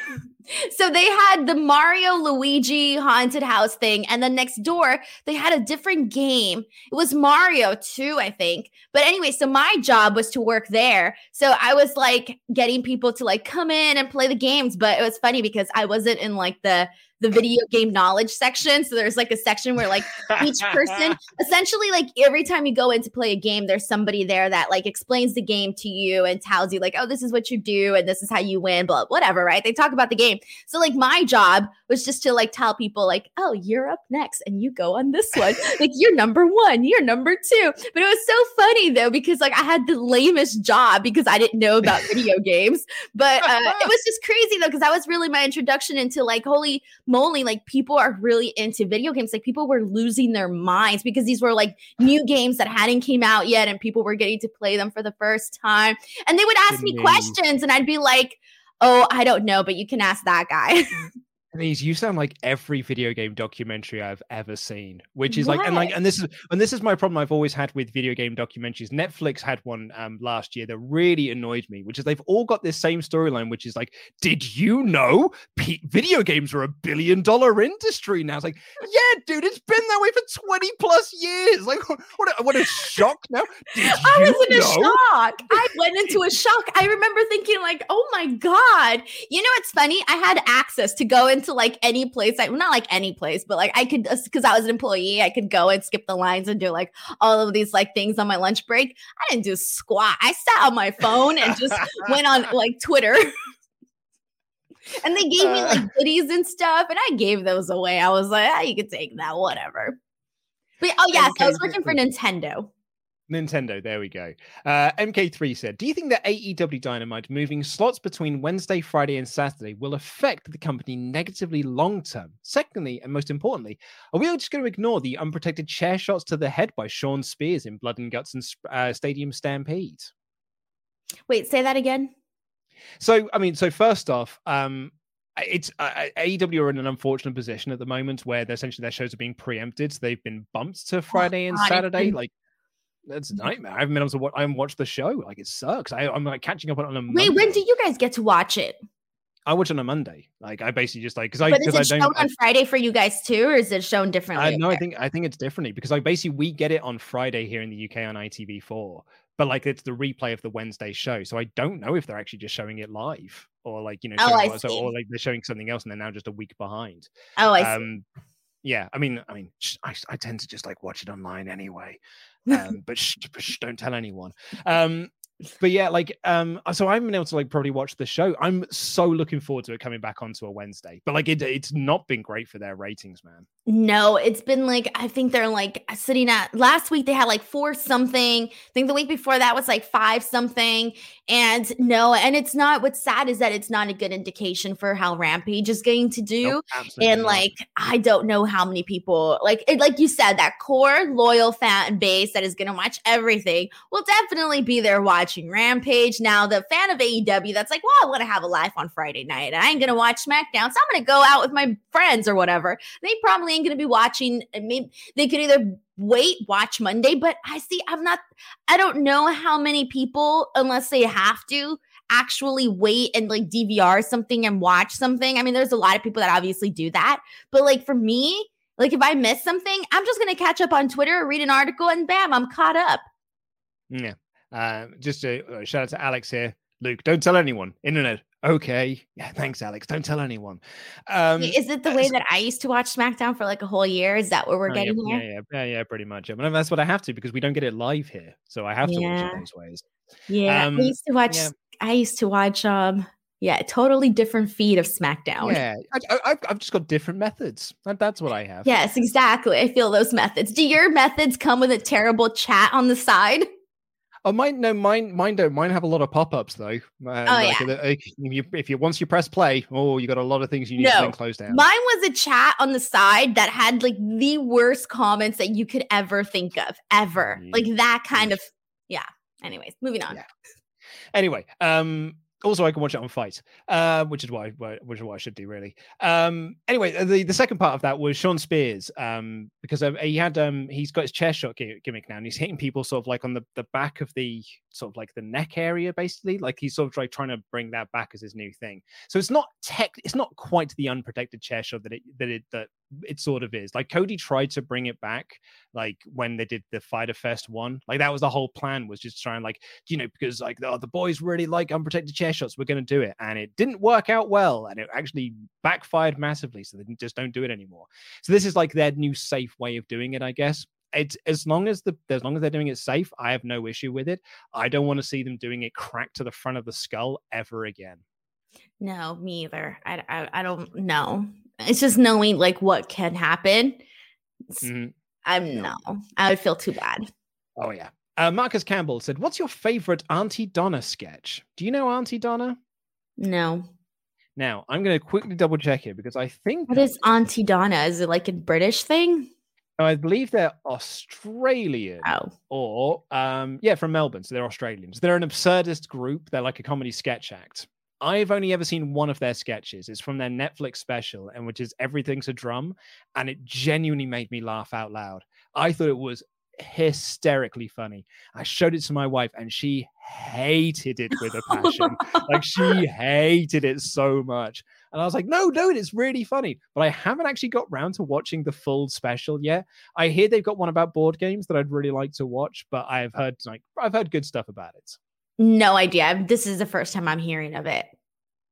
So they had the Mario Luigi haunted house thing. And then next door, they had a different game. It was Mario 2, I think. But anyway, so my job was to work there. So I was like getting people to like come in and play the games. But it was funny because I wasn't in like the video game knowledge section. So there's like a section where like each person, essentially like every time you go in to play a game, there's somebody there that like explains the game to you and tells you like, oh, this is what you do and this is how you win, blah, whatever, right? They talk about the game. So like my job was just to like tell people like, oh, you're up next and you go on this one. Like you're number 1, you're number 2. But it was so funny though, because like I had the lamest job because I didn't know about video games. But it was just crazy though, because that was really my introduction into like, holy moly, like people are really into video games. Like people were losing their minds because these were like new games that hadn't came out yet and people were getting to play them for the first time. And they would ask me questions and I'd be like, oh, I don't know, but you can ask that guy. You sound like every video game documentary I've ever seen, which is and this is my problem I've always had with video game documentaries. Netflix had one last year that really annoyed me, which is they've all got this same storyline, which is like, did you know video games are $1 billion industry now? It's like, yeah, dude, it's been that way for 20 plus years. Like, what a shock now. I was in a shock. I went into a shock. I remember thinking like, oh my God. You know, it's funny. I had access to go into like any place, not like any place, but like I could, because I was an employee, I could go and skip the lines and do like all of these like things on my lunch break. I didn't do squat. I sat on my phone and just went on like Twitter. And they gave me like goodies and stuff, and I gave those away. I was like, you can take that, whatever. But yes, I was working for Nintendo. Nintendo, there we go. MK3 said, do you think that AEW Dynamite moving slots between Wednesday, Friday, and Saturday will affect the company negatively long-term? Secondly, and most importantly, are we all just going to ignore the unprotected chair shots to the head by Sean Spears in Blood and Guts and Stadium Stampede? Wait, say that again? So first off, it's AEW are in an unfortunate position at the moment where essentially their shows are being preempted. So they've been bumped to Friday and Saturday. Like, that's a nightmare. I haven't been able to I haven't watched the show. Like, it sucks. I'm like catching up on a Monday. Wait, when do you guys get to watch it? I watch on a Monday. Like, I basically just like But is it shown on Friday for you guys too, or is it shown differently? No, I think it's differently because we get it on Friday here in the UK on ITV4, but like it's the replay of the Wednesday show. So I don't know if they're actually just showing it live or like or like they're showing something else and they're now just a week behind. Oh, I see. Yeah, I mean, I tend to just like watch it online anyway. But don't tell anyone. But yeah, like, so I've been able to like probably watch the show. I'm so looking forward to it coming back onto a Wednesday, but like it's not been great for their ratings, man. No, it's been like, I think they're like sitting at, last week they had like 4 something. I think the week before that was like 5 something. And it's not, what's sad is that it's not a good indication for how Rampage is going to do. Nope, and not. like, I don't know how many people, like you said, that core loyal fan base that is going to watch everything will definitely be there watching Rampage. Now, the fan of AEW that's like, well, I want to have a life on Friday night. I ain't going to watch SmackDown, so I'm going to go out with my friends or whatever. They probably ain't going to be watching. Maybe they could either watch Monday, but I don't know how many people, unless they have to, actually wait and like DVR something and watch something. I mean, there's a lot of people that obviously do that, but like for me, like if I miss something, I'm just going to catch up on Twitter, read an article, and bam, I'm caught up. Yeah. Just a shout out to Alex here. Luke, don't tell anyone. Internet. Okay. Yeah, thanks, Alex. Don't tell anyone. Is it the way that I used to watch SmackDown for like a whole year? Is that what we're getting here? Yeah, pretty much. I mean, that's what I have to because we don't get it live here. So I have to watch it those ways. Yeah. I used to watch totally different feed of SmackDown. Yeah. I've just got different methods. That's what I have. Yes, exactly. I feel those methods. Do your methods come with a terrible chat on the side? Oh, mine don't. Mine have a lot of pop-ups though. If you press play, you got a lot of things you need to then close down. Mine was a chat on the side that had like the worst comments that you could ever think of, ever. Like that kind of. Yeah. Anyways, moving on. Yeah. Anyway, also I can watch it on Fight, which is why I should do really. Anyway, the second part of that was Sean Spears, because he's got his chair shot gimmick now, and he's hitting people sort of like on the back of the sort of like the neck area, basically. Like he's sort of like trying to bring that back as his new thing. So it's not quite the unprotected chair shot that it sort of is. Like Cody tried to bring it back, like when they did the Fyter Fest 1. Like that was the whole plan, was just trying like, because like the boys really like unprotected chair shots, we're going to do it, and it didn't work out well, and it actually backfired massively, so they just don't do it anymore. So this is like their new safe way of doing it, I guess. It's as long as they're doing it safe, I have no issue with it. I don't want to see them doing it cracked to the front of the skull ever again. No, me either. I don't know. It's just knowing like what can happen. I would feel too bad. Oh yeah. Marcus Campbell said, "What's your favorite Auntie Donna sketch?" Do you know Auntie Donna? No. Now I'm going to quickly double check here because I think. What is Auntie Donna? Is it like a British thing? I believe they're Australian. Or from Melbourne. So they're Australians. They're an absurdist group. They're like a comedy sketch act. I've only ever seen one of their sketches. It's from their Netflix special, and which is Everything's a Drum, and it genuinely made me laugh out loud. I thought it was hysterically funny. I showed it to my wife, and she hated it with a passion. Like she hated it so much. And I was like, no, it's really funny. But I haven't actually got round to watching the full special yet. I hear they've got one about board games that I'd really like to watch, but I've heard good stuff about it. No idea. This is the first time I'm hearing of it.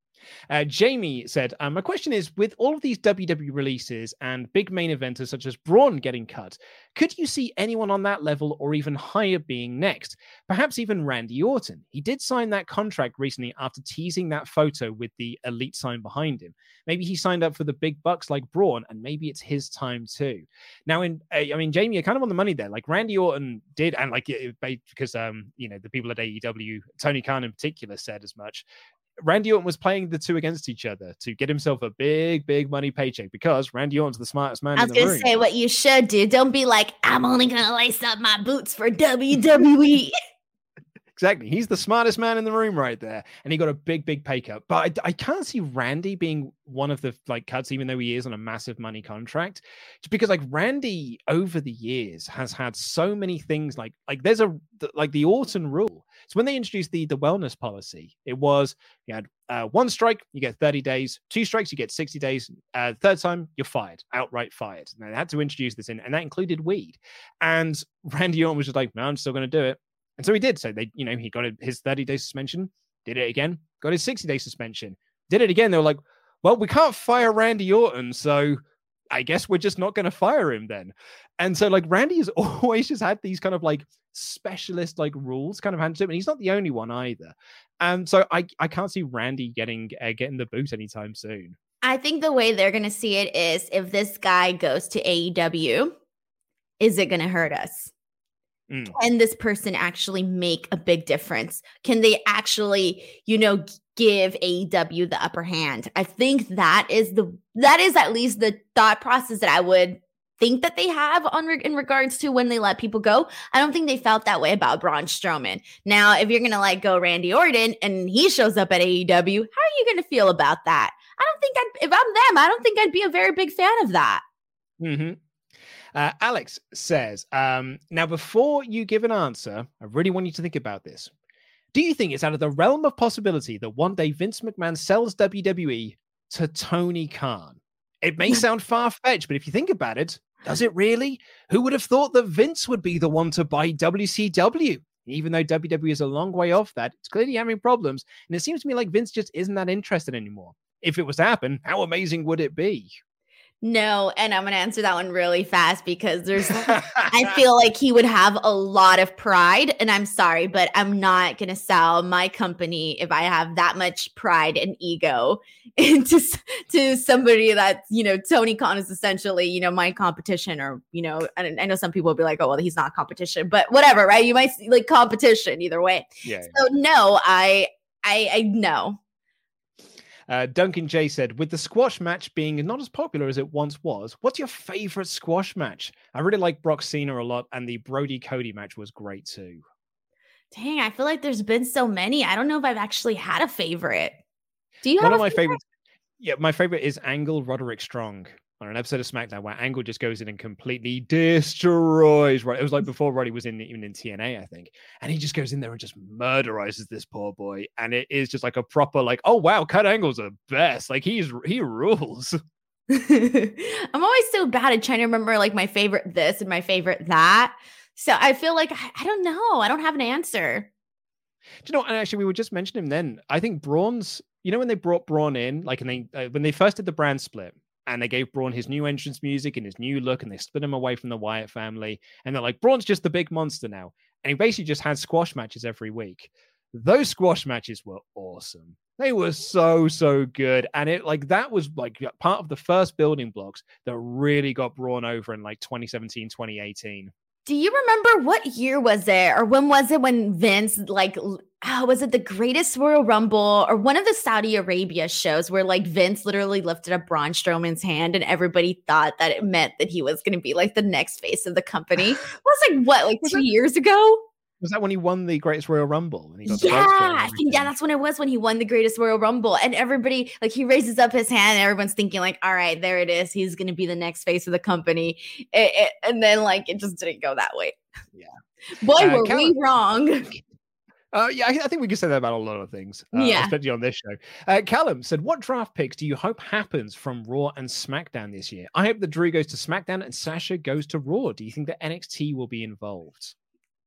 Jamie said, my question is, with all of these WWE releases and big main eventers such as Braun getting cut, could you see anyone on that level or even higher being next? Perhaps even Randy Orton. He did sign that contract recently after teasing that photo with the elite sign behind him. Maybe he signed up for the big bucks like Braun, and maybe it's his time too. Now, Jamie, you're kind of on the money there. Like Randy Orton did, and because the people at AEW, Tony Khan in particular, said as much. Randy Orton was playing the two against each other to get himself a big, big money paycheck because Randy Orton's the smartest man in the room. I was going to say what you should do. Don't be like, I'm only going to lace up my boots for WWE. Exactly. He's the smartest man in the room right there. And he got a big, big pay cut. But I can't see Randy being one of the cuts, even though he is on a massive money contract. Just because Randy over the years has had so many things there's the Orton rule. So when they introduced the wellness policy, it was you had one strike, you get 30 days, two strikes, you get 60 days. Third time, you're fired, outright fired. And they had to introduce this in, and that included weed. And Randy Orton was just like, no, I'm still going to do it. And so he did. So he got his 30-day suspension, did it again, got his 60-day suspension, did it again. They were like, well, we can't fire Randy Orton, so I guess we're just not going to fire him then. And so Randy has always just had these kind of specialist rules kind of handed to him, and he's not the only one either. And so I can't see Randy getting the boot anytime soon. I think the way they're going to see it is if this guy goes to AEW, is it going to hurt us? Can this person actually make a big difference? Can they actually, give AEW the upper hand? I think that is at least the thought process that I would think that they have in regards to when they let people go. I don't think they felt that way about Braun Strowman. Now, if you're going to let go Randy Orton and he shows up at AEW, how are you going to feel about that? If I'm them, I don't think I'd be a very big fan of that. Mm-hmm. Alex says, now, before you give an answer, I really want you to think about this. Do you think it's out of the realm of possibility that one day Vince McMahon sells WWE to Tony Khan? It may sound far-fetched, but if you think about it, does it really? Who would have thought that Vince would be the one to buy WCW? Even though WWE is a long way off that, it's clearly having problems. And it seems to me like Vince just isn't that interested anymore. If it was to happen, how amazing would it be? No, and I'm going to answer that one really fast because I feel like he would have a lot of pride, and I'm sorry, but I'm not going to sell my company if I have that much pride and ego to somebody that, Tony Khan is essentially, my competition, or, I know some people will be like, oh, well, he's not competition, but whatever, right? You might see competition either way. Yeah. So no, I no. Duncan J said, with the squash match being not as popular as it once was, what's your favorite squash match? I really like Brock Cena a lot, and the Brody Cody match was great too. Dang, I feel like there's been so many. I don't know if I've actually had a favorite. Do you have one of my favorites? Yeah, my favorite is Angle Roderick Strong on an episode of SmackDown where Angle just goes in and completely destroys. Right, it was like before Roddy was even in TNA, I think, and he just goes in there and just murderizes this poor boy, and it is just like a proper oh wow, Kurt Angle's the best. He rules. I'm always so bad at trying to remember my favorite this and my favorite that. So I feel like I don't know. I don't have an answer. Do you know? And actually, we were just mentioning him then. I think Braun's. When they brought Braun in, when they first did the brand split. And they gave Braun his new entrance music and his new look, and they split him away from the Wyatt family. And they're like, Braun's just the big monster now. And he basically just had squash matches every week. Those squash matches were awesome. They were so, so good. And that was part of the first building blocks that really got Braun over in 2017, 2018. Do you remember what year was it? Or when was it when Vince, was it the Greatest Royal Rumble or one of the Saudi Arabia shows where Vince literally lifted up Braun Strowman's hand and everybody thought that it meant that he was going to be the next face of the company? It was 2 years ago? Was that when he won the Greatest Royal Rumble? And he got I think that's when it was, when he won the Greatest Royal Rumble. And everybody, he raises up his hand and everyone's thinking all right, there it is. He's going to be the next face of the company. And then it just didn't go that way. Yeah. Boy, were we wrong. Yeah, I think we can say that about a lot of things, especially on this show. Callum said, what draft picks do you hope happens from Raw and SmackDown this year? I hope that Drew goes to SmackDown and Sasha goes to Raw. Do you think that NXT will be involved?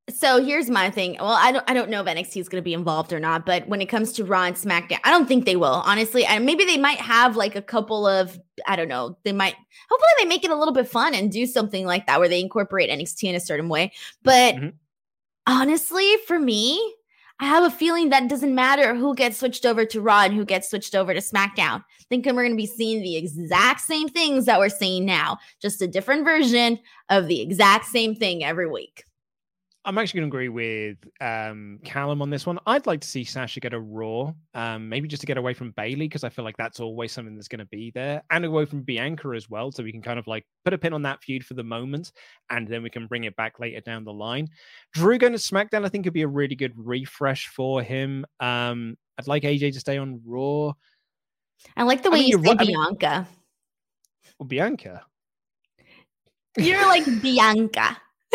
So here's my thing. Well, I don't know if NXT is going to be involved or not, but when it comes to Raw and SmackDown, I don't think they will, honestly. And maybe they might have like a couple of, I don't know, hopefully they make it a little bit fun and do something like that where they incorporate NXT in a certain way. But honestly, for me, I have a feeling that it doesn't matter who gets switched over to Raw and who gets switched over to SmackDown. I think we're going to be seeing the exact same things that we're seeing now, just a different version of the exact same thing every week. I'm actually going to agree with Callum on this one. I'd like to see Sasha get a Raw, maybe just to get away from Bayley, because I feel like that's always something that's going to be there, and away from Bianca as well, so we can kind of like put a pin on that feud for the moment, and then we can bring it back later down the line. Drew going to SmackDown, I think, would be a really good refresh for him. I'd like AJ to stay on Raw. I like the way you say Bianca. Well, Bianca? You're like Bianca.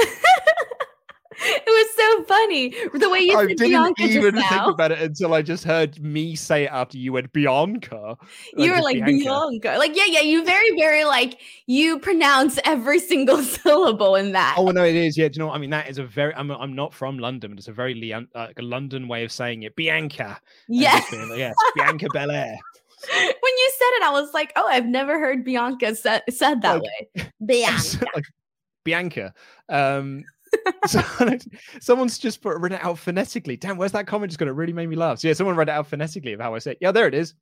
It was so funny the way you said Bianca. I didn't even think about it until I just heard me say it after you went Bianca. You were like Bianca. Like, yeah. You very, very like, you pronounce every single syllable in that. Oh, no, it is. Yeah. Do you know what I mean? That is a very, I'm not from London, but it's a very like a London way of saying it. Bianca. Yes. Like, yes. Bianca Belair. When you said it, I was like, oh, I've never heard Bianca said that way. Bianca. Like, Bianca. So, someone's just written it out phonetically. Damn, where's that comment just going to really make me laugh? So yeah, someone read it out phonetically of how I say it. Yeah, there it is.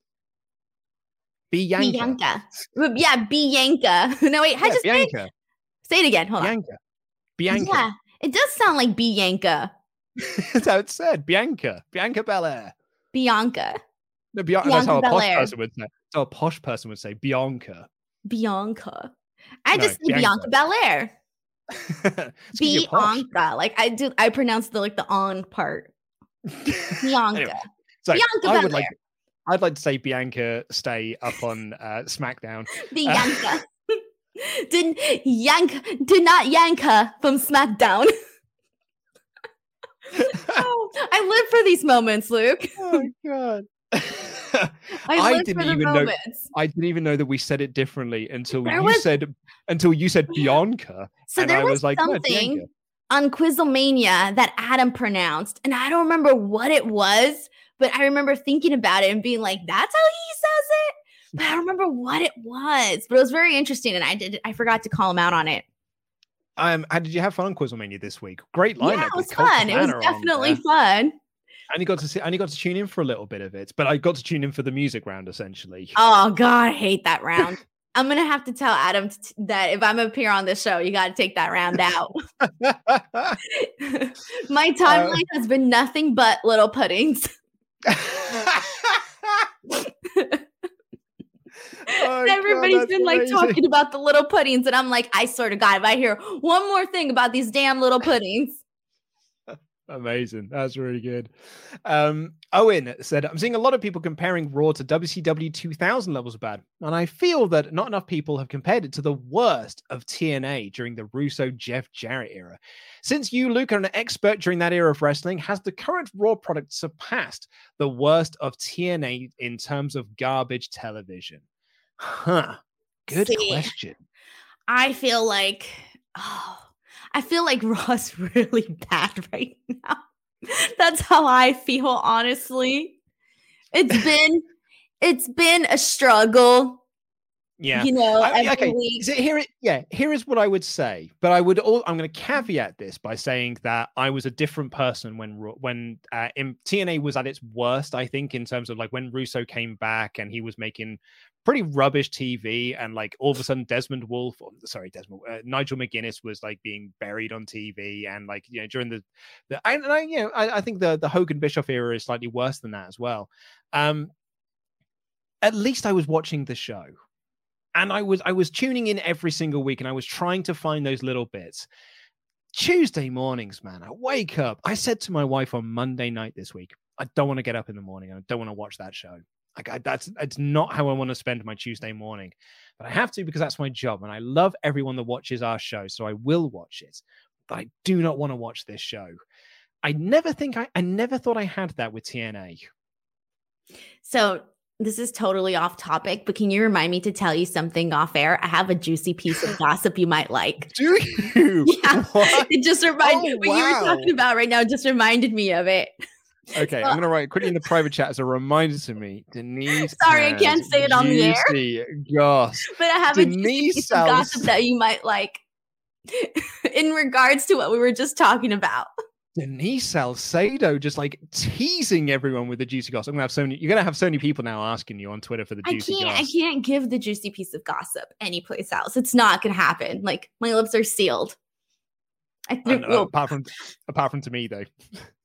Bianca. Yeah, Bianca. No, wait, I just Bianca. Say it again. Hold on. Bianca. Yeah, it does sound like Bianca. That's how it said. Bianca Belair. Bianca. No, that's how a posh person would say. That's how a posh person would say Bianca. I just say Bianca Belair. Bianca, like I pronounce the on part. Bianca. Anyway, so Bianca I'd like to say Bianca stay up on SmackDown. Bianca. Did not yank her from SmackDown. Oh, I live for these moments, Luke. Oh God. I didn't even know that we said it differently until you said Bianca. So and there I was like, something on Quizlemania that Adam pronounced, and I don't remember what it was, but I remember thinking about it and being like, that's how he says it. But I don't remember what it was. But it was very interesting, and I forgot to call him out on it. Did you have fun on Quizlemania this week? Great lineup. Yeah, it was fun. It was definitely fun. I only got to tune in for a little bit of it, but I got to tune in for the music round essentially. Oh God, I hate that round. I'm gonna have to tell Adam that if I'm up here on this show, you got to take that round out. My timeline has been nothing but little puddings. Everybody's been like talking about the little puddings, and I'm like, I swear to God, if I hear one more thing about these damn little puddings. Amazing. That's really good. Owen said, I'm seeing a lot of people comparing Raw to WCW 2000 levels of bad. And I feel that not enough people have compared it to the worst of TNA during the Russo-Jeff Jarrett era. Since you, Luke, are an expert during that era of wrestling, has the current Raw product surpassed the worst of TNA in terms of garbage television? Huh. Good question. I feel like Raw's really bad right now. That's how I feel, honestly. It's been a struggle. Yeah. You know, every week. Here is what I would say. But I'm going to caveat this by saying that I was a different person when TNA was at its worst, I think, in terms of like when Russo came back and he was making pretty rubbish TV, and like all of a sudden Nigel McGuinness was like being buried on TV, and like, you know, during I think the Hogan Bischoff era is slightly worse than that as well. At least I was watching the show, and I was tuning in every single week, and I was trying to find those little bits. Tuesday mornings, man, I wake up. I said to my wife on Monday night this week, I don't want to get up in the morning. I don't want to watch that show. It's not how I want to spend my Tuesday morning, but I have to because that's my job, and I love everyone that watches our show, so I will watch it. But I do not want to watch this show. I never thought I had that with TNA. So this is totally off topic, but can you remind me to tell you something off air? I have a juicy piece of gossip you might like. Do you? Yeah. What? It just reminded what you were talking about right now just reminded me of it. Okay, I'm going to write quickly in the private chat as a reminder to me. Denise. Sorry, I can't say it on the air. Goss. But I have Denise a juicy piece of gossip that you might like in regards to what we were just talking about. Denise Salcedo just like teasing everyone with the juicy gossip. You're gonna have so many people now asking you on Twitter for the juicy gossip. I can't give the juicy piece of gossip anyplace else. It's not gonna happen. Like my lips are sealed. Apart from to me though.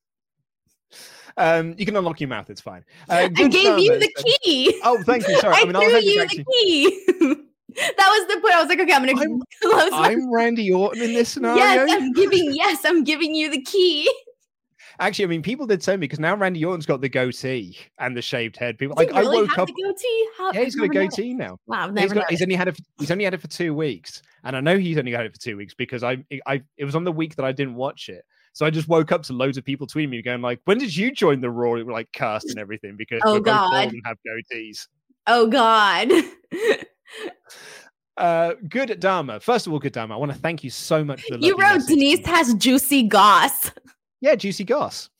You can unlock your mouth. It's fine. I gave you the key. Oh, thank you. Sorry. I threw you the key. That was the point. I was like, okay, I'm gonna close. I'm Randy Orton in this scenario. Yes, I'm giving you the key. Actually, I mean, people did say me because now Randy Orton's got the goatee and the shaved head. People Does like he really I woke have up. The goatee? Yeah, he's got a goatee now. Wow, I've never he's only had it for 2 weeks, and I know he's only had it for 2 weeks because it was on the week that I didn't watch it. So I just woke up to loads of people tweeting me going like, "When did you join the Raw?" Like cast and everything because we're both bald and have goatees. Oh God. Good Dharma. First of all, Good Dharma, I want to thank you so much for the You wrote Denise has juicy goss. Yeah, juicy goss.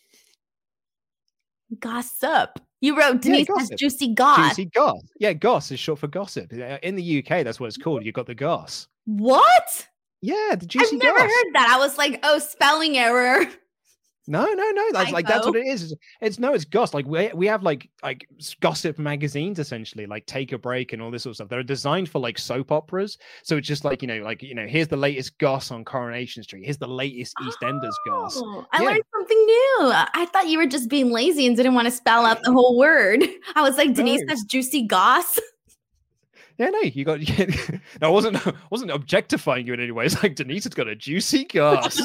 Gossip. You wrote Denise has juicy goss. Juicy goss. Yeah, goss is short for gossip. In the UK, that's what it's called. You got the goss. What? Yeah, the juicy I've never heard that. I was like, oh, spelling error. No. That's what it is. It's goss. Like we have like gossip magazines essentially, like Take a Break and all this sort of stuff. They're designed for like soap operas. So it's just like, here's the latest goss on Coronation Street. Here's the latest EastEnders goss. I learned something new. I thought you were just being lazy and didn't want to spell out the whole word. I was like, Denise has juicy goss. Yeah, no, you got. No, I wasn't objectifying you in any way. It's like Denise has got a juicy goss.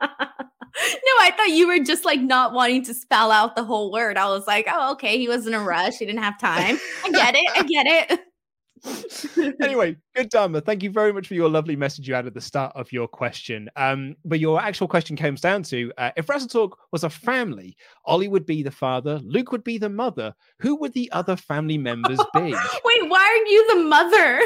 No, I thought you were just like not wanting to spell out the whole word. I was like, oh, okay, he was in a rush. He didn't have time. I get it. Anyway, Good Dharma, thank you very much for your lovely message you had at the start of your question. But your actual question comes down to, if Wrestle Talk was a family, Ollie would be the father, Luke would be the mother. Who would the other family members be? Wait, why aren't you the mother?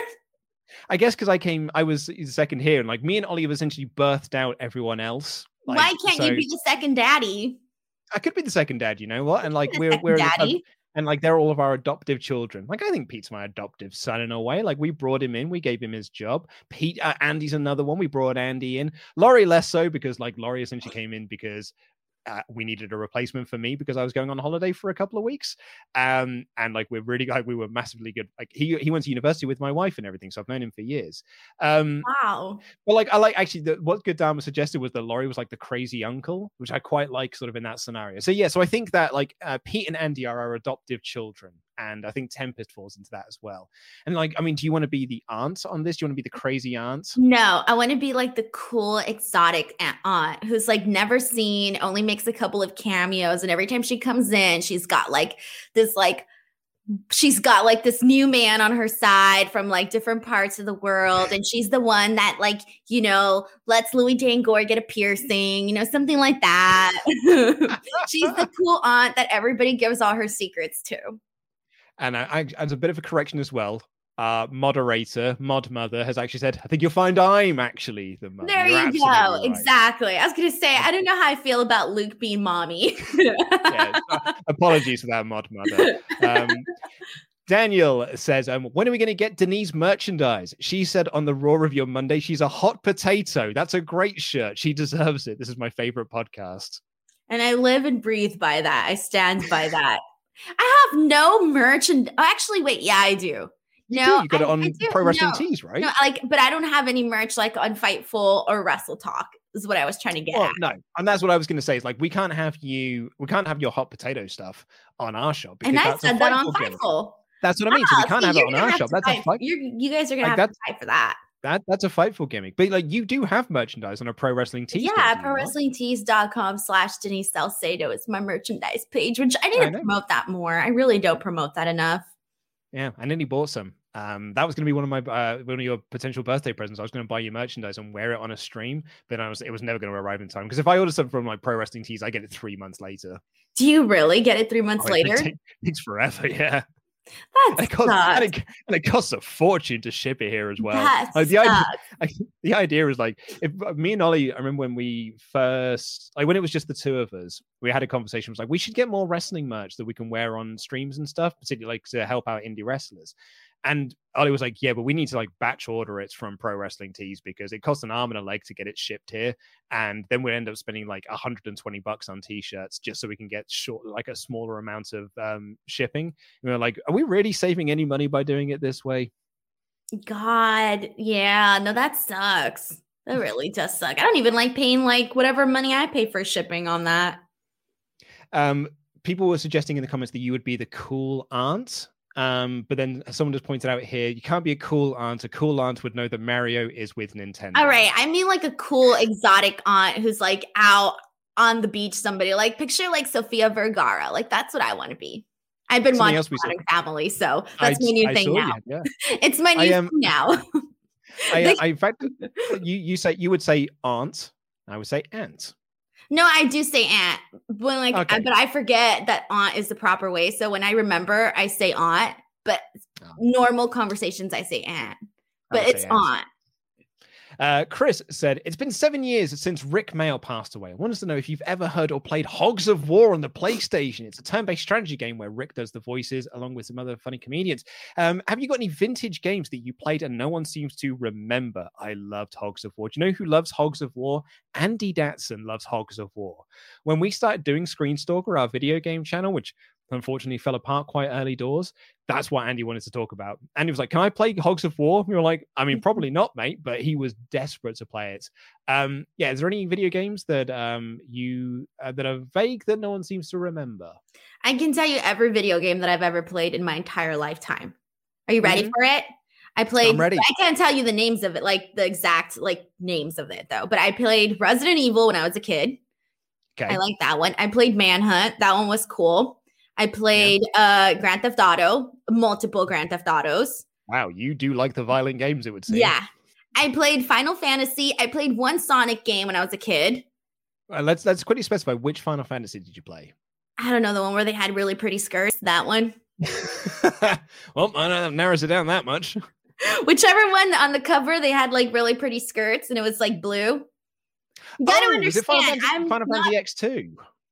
I guess because I was the second here, and like me and Ollie have essentially birthed out everyone else. Like, why can't you be the second daddy? I could be the second dad, you know what? And like we're daddy. And like they're all of our adoptive children. Like I think Pete's my adoptive son in a way. Like we brought him in, we gave him his job. Andy's another one. We brought Andy in. Laurie less so because like Laurie essentially came in because we needed a replacement for me because I was going on holiday for a couple of weeks. And like we were massively good. Like he went to university with my wife and everything, so I've known him for years. Wow. But like I like actually what Good Dharma suggested was that Laurie was like the crazy uncle, which I quite like sort of in that scenario. So yeah, so I think that like Pete and Andy are our adoptive children. And I think Tempest falls into that as well. And like, I mean, do you want to be the aunt on this? Do you want to be the crazy aunt? No, I want to be like the cool, exotic aunt who's like never seen, only makes a couple of cameos. And every time she comes in, she's got like this new man on her side from like different parts of the world. And she's the one that like, lets Louis Dangor get a piercing, something like that. She's the cool aunt that everybody gives all her secrets to. And as a bit of a correction as well, Mod Mother has actually said, I think you'll find I'm actually the mother. There you go. Right. Exactly. I was going to say, I don't know how I feel about Luke being mommy. Yeah, apologies for that, Mod Mother. Daniel says, when are we going to get Denise merchandise? She said on the Raw Review on Monday, she's a hot potato. That's a great shirt. She deserves it. This is my favorite podcast. And I live and breathe by that. I stand by that. I have no merch. Actually, wait. Yeah, I do. You got it on Pro Wrestling Tees, right? No, but I don't have any merch like on Fightful or Wrestle Talk. Is what I was trying to get at. No, and that's what I was going to say. Is like we can't have your hot potato stuff on our shop. And I said that on Fightful. That's what I mean. So we can't have it on our shop. That's a fight. You guys are going to have to fight for that. That's a Fightful gimmick. But like you do have merchandise on a Pro Wrestling Tees. Yeah, ProWrestlingTees.com/Denise Salcedo is my merchandise page, which I need to promote that more. I really don't promote that enough. Yeah, I nearly bought some. That was going to be one of your potential birthday presents. I was going to buy you merchandise and wear it on a stream, but it was never going to arrive in time. Because if I order something from like Pro Wrestling Tees, I get it 3 months later. Do you really get it 3 months later? It takes forever, yeah. And it costs a fortune to ship it here as well. The idea is like, if me and Ollie, I remember when we first, like when it was just the two of us, we had a conversation. It was like, we should get more wrestling merch that we can wear on streams and stuff, particularly like to help out indie wrestlers. And Ollie was like, yeah, but we need to like batch order it from Pro Wrestling Tees because it costs an arm and a leg to get it shipped here. And then we end up spending like $120 on t-shirts just so we can get like a smaller amount of shipping. And we're like, are we really saving any money by doing it this way? God, yeah, no, that sucks. That really does suck. I don't even like paying like whatever money I pay for shipping on that. People were suggesting in the comments that you would be the cool aunt. But then someone just pointed out here, you can't be a cool aunt. A cool aunt would know that Mario is with Nintendo. All right. I mean like a cool exotic aunt who's like out on the beach, somebody like picture like Sofia Vergara. Like that's what I want to be. I've been watching Modern Family, so that's my new thing now. Yeah. It's my new thing now. In fact, you would say aunt. I would say aunt. No, I do say aunt, but but I forget that aunt is the proper way. So when I remember, I say aunt, but normal conversations, I say aunt, but it's aunt. Chris said, it's been 7 years since Rick Mail passed away. I wanted to know if you've ever heard or played Hogs of War on the PlayStation. It's a turn-based strategy game where Rick does the voices along with some other funny comedians. Have you got any vintage games that you played and no one seems to remember? I loved Hogs of War. Do you know who loves Hogs of War? Andy Datson loves Hogs of War. When we started doing Screenstalker, our video game channel, which unfortunately fell apart quite early doors, that's what Andy wanted to talk about. Andy was like, can I play Hogs of War? We were like, I mean, probably not, mate, but he was desperate to play it. Is there any video games that that are vague that no one seems to remember? I can tell you every video game that I've ever played in my entire lifetime. Are you ready for it? I'm ready. I can't tell you the names of it, like the exact like names of it though, but I played Resident Evil when I was a kid. Okay. I like that one. I played Manhunt. That one was cool. I played Grand Theft Auto, multiple Grand Theft Autos. Wow, you do like the violent games, it would seem. Yeah. I played Final Fantasy. I played one Sonic game when I was a kid. Let's quickly specify, which Final Fantasy did you play? I don't know, the one where they had really pretty skirts, that one. Well, that narrows it down that much. Whichever one on the cover, they had like really pretty skirts and it was like blue. You gotta understand. Final Fantasy X2?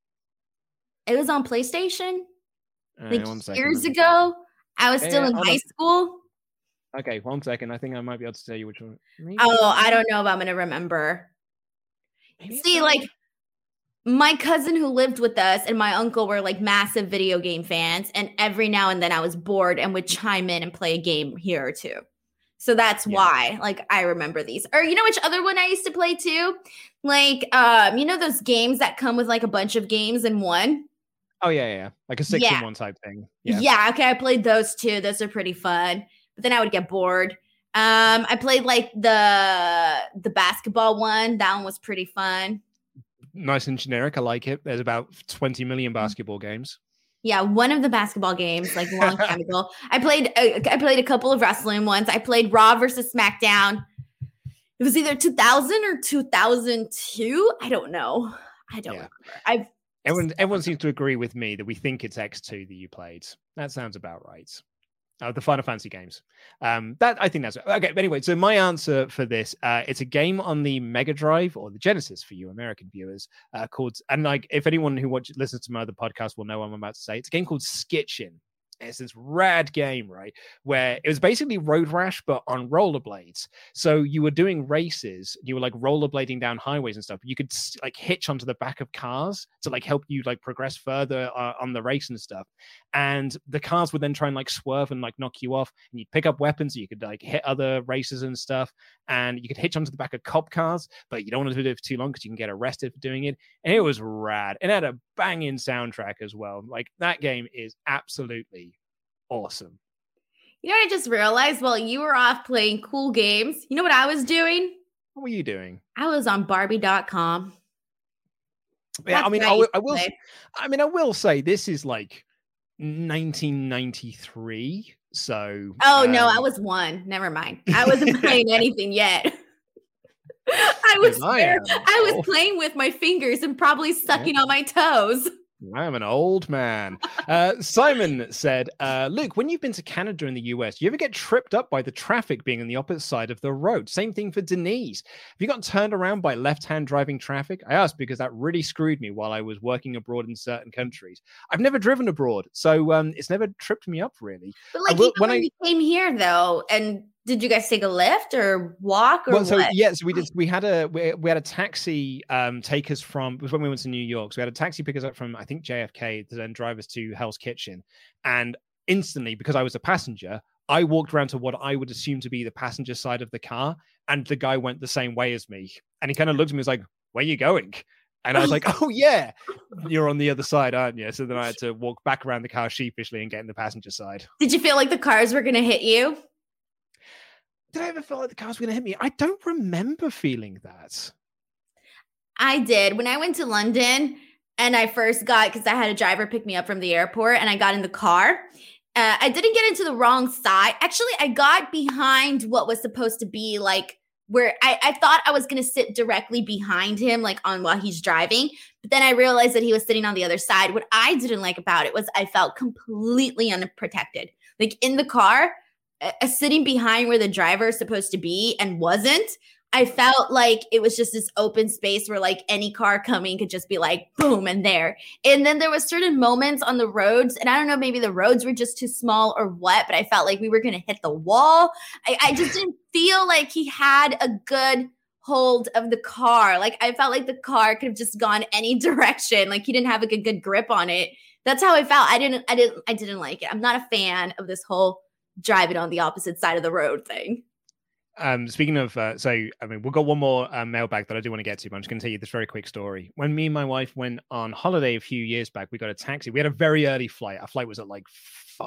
It was on PlayStation. Years ago, I was still in high school. Okay, 1 second. I think I might be able to tell you which one. Oh, I don't know if I'm going to remember. See, like, my cousin who lived with us and my uncle were, like, massive video game fans. And every now and then I was bored and would chime in and play a game here or two. So that's why, like, I remember these. Or you know which other one I used to play, too? Like, you know those games that come with, like, a bunch of games in one? Oh, yeah. Like a 6-in-1 type thing. Yeah, okay, I played those too. Those are pretty fun. But then I would get bored. I played like the basketball one. That one was pretty fun. Nice and generic. I like it. There's about 20 million basketball games. Yeah, one of the basketball games, like a long time ago. I played a couple of wrestling ones. I played Raw versus SmackDown. It was either 2000 or 2002. I don't know. I don't remember. Everyone seems to agree with me that we think it's X2 that you played. That sounds about right. The Final Fantasy games. I think that's okay. But anyway, so my answer for this, it's a game on the Mega Drive or the Genesis for you American viewers, called, and like if anyone who listens to my other podcast will know what I'm about to say, it's a game called Skitchin. It's this rad game, right? Where it was basically Road Rash, but on rollerblades. So you were doing races, you were like rollerblading down highways and stuff. You could like hitch onto the back of cars to like help you like progress further on the race and stuff. And the cars would then try and like swerve and like knock you off. And you'd pick up weapons so you could like hit other racers and stuff. And you could hitch onto the back of cop cars, but you don't want to do it for too long because you can get arrested for doing it. And it was rad. It had a banging soundtrack as well. Like that game is absolutely awesome. You know what I just realized? While you were off playing cool games, you know what I was doing? What were you doing? I was on Barbie.com. Yeah, I mean, I will say this is like 1993. So no, I was one. Never mind. I wasn't playing anything yet. I was playing with my fingers and probably sucking on my toes. I'm an old man. Simon said, Luke, when you've been to Canada and the US, do you ever get tripped up by the traffic being on the opposite side of the road? Same thing for Denise. Have you gotten turned around by left-hand driving traffic? I asked because that really screwed me while I was working abroad in certain countries. I've never driven abroad, so it's never tripped me up, really. But like, when you came here, though, and did you guys take a lift or walk or what? So we did. We had a taxi take us from. It was when we went to New York. So we had a taxi pick us up from, I think, JFK to then drive us to Hell's Kitchen. And instantly, because I was a passenger, I walked around to what I would assume to be the passenger side of the car, and the guy went the same way as me. And he kind of looked at me and was like, "Where are you going?" And I was like, "Oh yeah, you're on the other side, aren't you?" So then I had to walk back around the car sheepishly and get in the passenger side. Did you feel like the cars were going to hit you? Did I ever feel like the cars were going to hit me? I don't remember feeling that. I did. When I went to London and I first got, because I had a driver pick me up from the airport and I got in the car, I didn't get into the wrong side. Actually, I got behind what was supposed to be like where I thought I was going to sit directly behind him, like on while he's driving. But then I realized that he was sitting on the other side. What I didn't like about it was I felt completely unprotected. Like in the car, sitting behind where the driver is supposed to be and wasn't, I felt like it was just this open space where like any car coming could just be like, boom, and there. And then there was certain moments on the roads, and I don't know, maybe the roads were just too small or what, but I felt like we were going to hit the wall. I just didn't feel like he had a good hold of the car. Like I felt like the car could have just gone any direction. Like he didn't have like a good grip on it. That's how I felt. I didn't like it. I'm not a fan of this whole driving on the opposite side of the road thing. Speaking of, we've got one more mailbag that I do want to get to, but I'm just going to tell you this very quick story. When me and my wife went on holiday a few years back, we got a taxi. We had a very early flight. Our flight was at like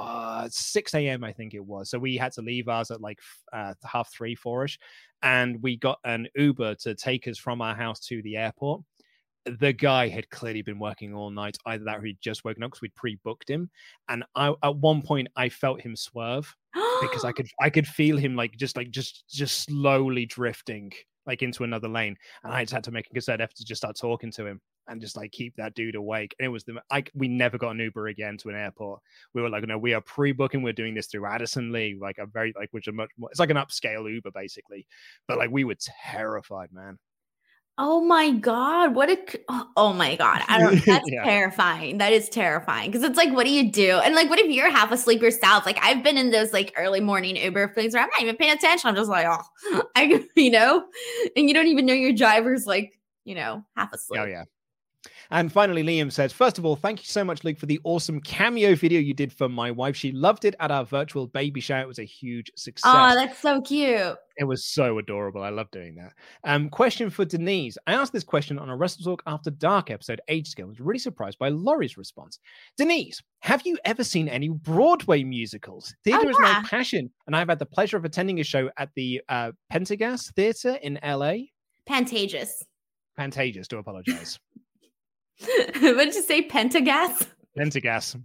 6 a.m., I think it was. So we had to leave ours at like 3:30, 4-ish. And we got an Uber to take us from our house to the airport. The guy had clearly been working all night. Either that or he'd just woken up because we'd pre-booked him. And at one point I felt him swerve because I could feel him just slowly drifting like into another lane. And I just had to make a concerted effort to just start talking to him and just like keep that dude awake. And it was we never got an Uber again to an airport. We were like, no, we are pre-booking. We're doing this through Addison Lee, like a very which are much more, it's like an upscale Uber basically. But like we were terrified, man. Oh my God. Oh my God. That's terrifying. That is terrifying. Cause it's like, what do you do? And like, what if you're half asleep yourself? Like I've been in those like early morning Uber things where I'm not even paying attention. I'm just like, and you don't even know your driver's like, half asleep. Oh yeah. And finally, Liam says, first of all, thank you so much, Luke, for the awesome cameo video you did for my wife. She loved it at our virtual baby shower. It was a huge success. Oh, that's so cute. It was so adorable. I love doing that. Question for Denise. I asked this question on a Wrestle Talk After Dark episode ages ago. I was really surprised by Laurie's response. Denise, have you ever seen any Broadway musicals? Theater is my passion, and I've had the pleasure of attending a show at the Pendergast Theater in LA. Pantages, do apologize. What did you say? Pendergast? Pendergast.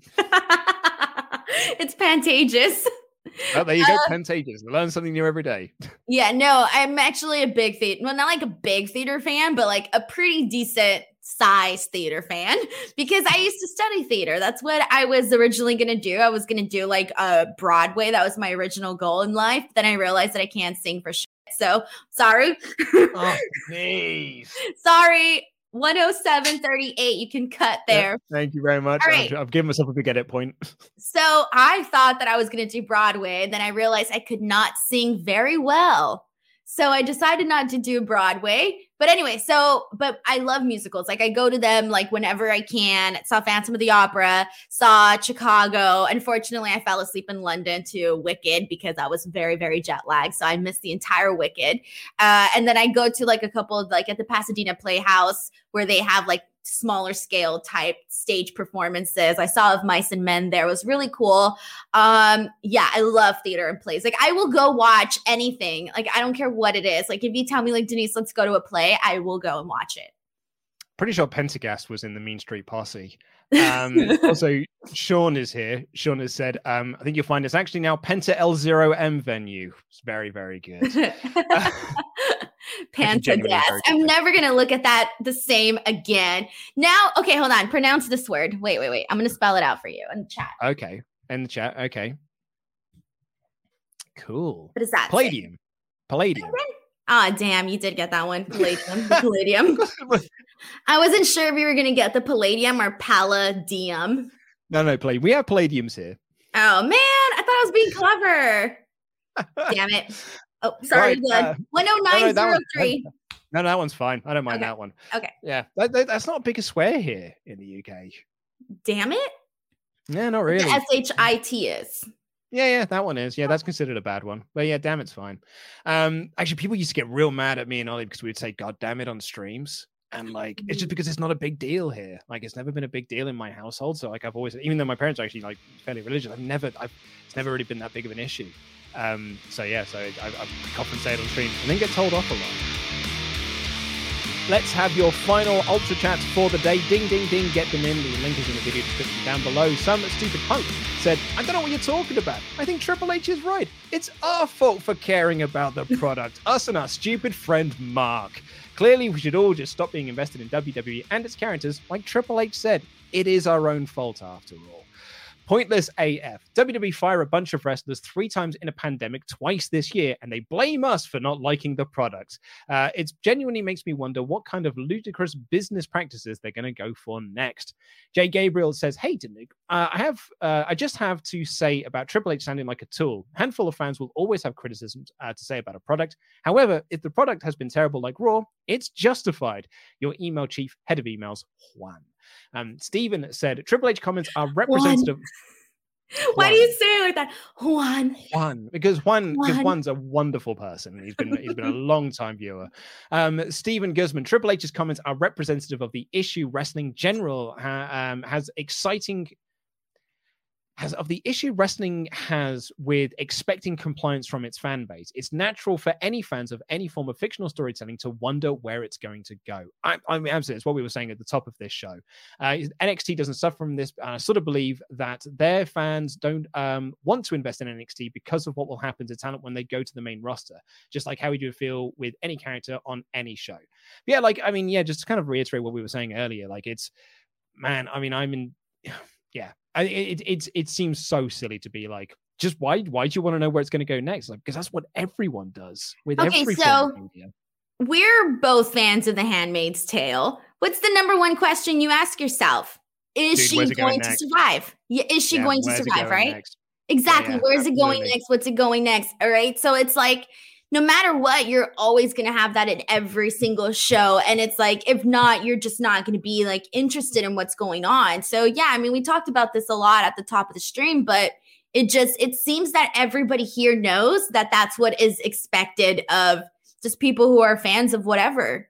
It's Pantages. Oh, there you go. Pantages. Learn something new every day. Yeah, no, I'm actually a big theater. Well, not like a big theater fan, but like a pretty decent size theater fan because I used to study theater. That's what I was originally going to do. I was going to do like a Broadway. That was my original goal in life. Then I realized that I can't sing for shit. So sorry. Oh, please. Sorry. 107.38. You can cut there. Yep, thank you very much. Right. I've given myself a big edit point. So I thought that I was going to do Broadway, and then I realized I could not sing very well. So I decided not to do Broadway. But anyway, but I love musicals. Like I go to them like whenever I can. Saw Phantom of the Opera, saw Chicago. Unfortunately, I fell asleep in London to Wicked because I was very, very jet lagged. So I missed the entire Wicked. And then I go to like a couple of like at the Pasadena Playhouse where they have like smaller scale type stage performances. I saw Of Mice and Men there. It was really cool. Yeah, I love theater and plays. Like I will go watch anything. Like I don't care what it is. Like if you tell me like, Denise, let's go to a play, I will go and watch it. Pretty sure Pendergast was in the Mean Street Posse. Also, Sean is here. Sean has said, I think you'll find it's actually now Penta L0M venue. It's very, very good. Pantadask. I'm never going to look at that the same again. Now, okay, hold on. Pronounce this word. Wait. I'm going to spell it out for you in the chat. Okay. In the chat. Okay. Cool. What is that? Palladium. Ah, damn. You did get that one. Palladium. I wasn't sure if you were going to get the palladium or palladium. No, Palladium. We have palladiums here. Oh, man. I thought I was being clever. Damn it. Oh, sorry. Right, 10903. No, that one's fine. I don't mind that one. Okay. Yeah. That's not a big swear here in the UK. Damn it. Yeah, not really. The SHIT is. Yeah, that one is. Yeah, that's considered a bad one. But yeah, damn, it's fine. Actually, people used to get real mad at me and Ollie because we would say "God damn it" on streams, and like it's just because it's not a big deal here. Like it's never been a big deal in my household. So like I've always, even though my parents are actually like fairly religious, it's never really been that big of an issue. So I've often say it on stream and then get told off a lot. Let's have your final Ultra Chats for the day. Ding, ding, ding. Get them in. The link is in the video description down below. Some stupid punk said, I don't know what you're talking about. I think Triple H is right. It's our fault for caring about the product. Us and our stupid friend Mark. Clearly, we should all just stop being invested in WWE and its characters. Like Triple H said, it is our own fault after all. Pointless AF. WWE fire a bunch of wrestlers 3 times in a pandemic, twice this year, and they blame us for not liking the product. It genuinely makes me wonder what kind of ludicrous business practices they're going to go for next. Jay Gabriel says, hey, Danuk, I just have to say about Triple H sounding like a tool. A handful of fans will always have criticisms to say about a product. However, if the product has been terrible like Raw, it's justified. Your email chief, head of emails, Juan. Stephen said, Triple H comments are representative. Why do you say it like that? Juan. Because Juan's a wonderful person. He's been a long time viewer. Stephen Guzman, Triple H's comments are representative of the issue wrestling has with expecting compliance from its fan base. It's natural for any fans of any form of fictional storytelling to wonder where it's going to go. I mean, absolutely, it's what we were saying at the top of this show. NXT doesn't suffer from this. I sort of believe that their fans don't want to invest in NXT because of what will happen to talent when they go to the main roster, just like how we do feel with any character on any show. But yeah, just to kind of reiterate what we were saying earlier, it seems so silly to be like, just why do you want to know where it's going to go next? Like, because that's what everyone does with every form of media. We're both fans of The Handmaid's Tale. What's the number one question you ask yourself? Is she going to survive? Yeah, is she going to survive, right? Next? Exactly. Yeah, where's it going next? What's it going next? All right. So it's like, no matter what, you're always going to have that in every single show. And it's like, if not, you're just not going to be like interested in what's going on. So yeah, I mean, we talked about this a lot at the top of the stream, but it seems that everybody here knows that that's what is expected of just people who are fans of whatever.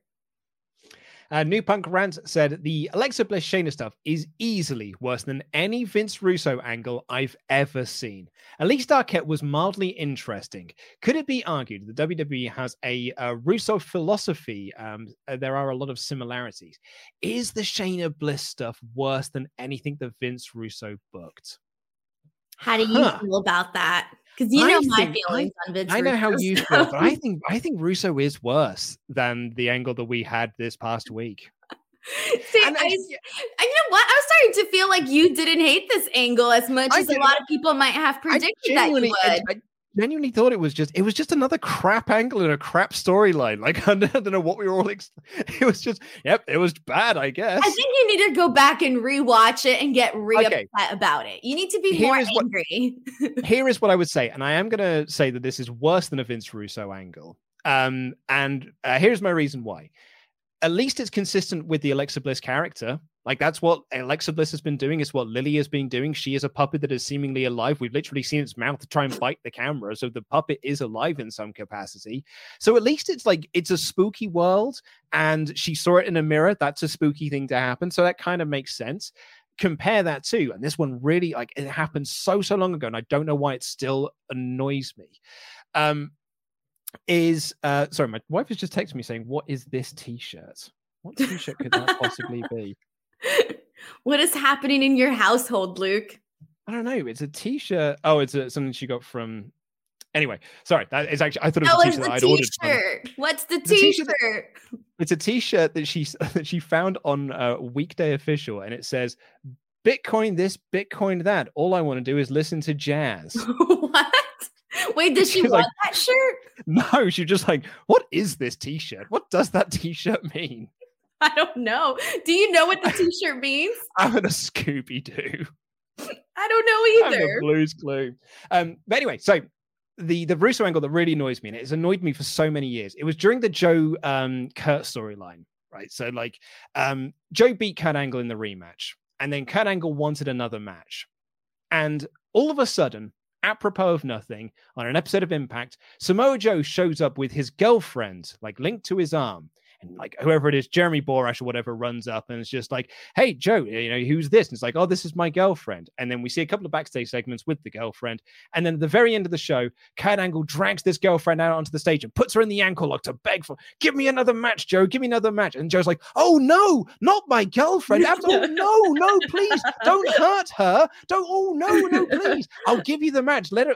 New Punk Rant said, the Alexa Bliss Shayna stuff is easily worse than any Vince Russo angle I've ever seen. At least Arquette was mildly interesting. Could it be argued that WWE has a Russo philosophy? There are a lot of similarities. Is the Shayna Bliss stuff worse than anything that Vince Russo booked? How do you feel about that? Because you know my feelings on Vince Russo. I know how you feel, but I think Russo is worse than the angle that we had this past week. See, you know what? I was starting to feel like you didn't hate this angle as much as a lot of people might have predicted that you would. I genuinely thought it was just another crap angle and a crap storyline. Like, I don't know what we were all it was just, it was bad, I guess. I think you need to go back and rewatch it and get upset about it. You need to be more angry. Here is what I would say, and I am going to say that this is worse than a Vince Russo angle. Here's my reason why. At least it's consistent with the Alexa Bliss character. Like, that's what Alexa Bliss has been doing. It's what Lily has been doing. She is a puppet that is seemingly alive. We've literally seen its mouth try and bite the camera. So the puppet is alive in some capacity. So at least it's a spooky world, and she saw it in a mirror. That's a spooky thing to happen. So that kind of makes sense. Compare that to, and this one really, it happened so long ago, and I don't know why it still annoys me. Sorry, my wife has just texted me saying, what is this t-shirt? What t-shirt could that possibly be? What is happening in your household, Luke? I don't know. It's a t-shirt. Oh, it's something she got from Anyway, sorry. That is actually, I thought it That was a was t-shirt that I'd the ordered. t-shirt. What's the t-shirt? It's a t-shirt that she found on Weekday Official, and it says, Bitcoin this, Bitcoin that. All I want to do is listen to jazz. What? Wait, does she want that shirt? No, she's just like, what is this t-shirt? What does that t-shirt mean? I don't know. Do you know what the t-shirt means? I'm in a Scooby-Doo. I don't know either. I'm a Blue's Clue. But anyway, so the Russo angle that really annoys me, and it's annoyed me for so many years. It was during the Joe Kurt storyline, right? So like Joe beat Kurt Angle in the rematch, and then Kurt Angle wanted another match. And all of a sudden, apropos of nothing, on an episode of Impact, Samoa Joe shows up with his girlfriend, like linked to his arm. And like whoever it is, Jeremy Borash or whatever, runs up and it's just like, hey, Joe, who's this? And it's like, oh, this is my girlfriend. And then we see a couple of backstage segments with the girlfriend. And then at the very end of the show, Kurt Angle drags this girlfriend out onto the stage and puts her in the ankle lock to beg for, give me another match, Joe, give me another match. And Joe's like, oh, no, not my girlfriend. Oh, no, please, don't hurt her. No, please. I'll give you the match. Let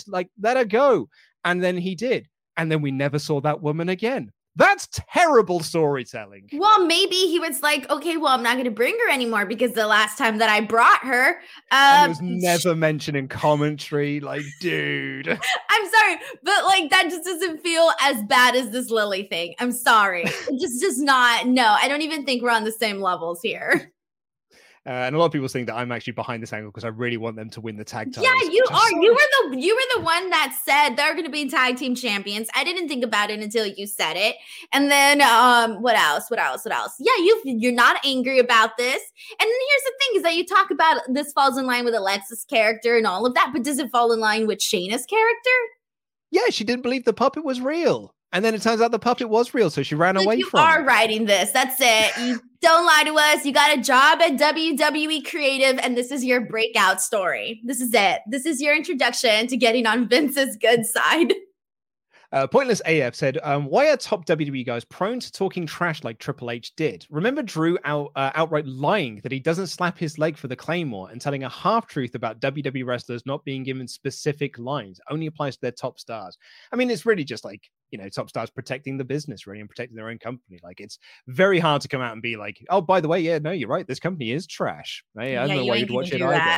her go. And then he did. And then we never saw that woman again. That's terrible storytelling. Well, maybe he was like, okay, well, I'm not going to bring her anymore because the last time that I brought her, it was never mentioned in commentary. Like, dude, I'm sorry, but like that just doesn't feel as bad as this Lily thing. I'm sorry, it just not. No, I don't even think we're on the same levels here. And a lot of people think that I'm actually behind this angle because I really want them to win the tag titles. Yeah, you are. You were the one that said they're going to be tag team champions. I didn't think about it until you said it. And then what else? Yeah, you're not angry about this. And then here's the thing: is that you talk about this falls in line with Alexa's character and all of that, but does it fall in line with Shayna's character? Yeah, she didn't believe the puppet was real. And then it turns out the puppet was real, so she ran away from it. You are writing this. That's it. You don't lie to us. You got a job at WWE Creative, and this is your breakout story. This is it. This is your introduction to getting on Vince's good side. Pointless AF said, why are top WWE guys prone to talking trash like Triple H did? Remember Drew outright lying that he doesn't slap his leg for the Claymore and telling a half-truth about WWE wrestlers not being given specific lines. Only applies to their top stars. I mean, it's really just like, top stars protecting the business, really, and protecting their own company. Like, it's very hard to come out and be like, oh, by the way, yeah, no, you're right. This company is trash. Hey, I don't know why you'd watch it either.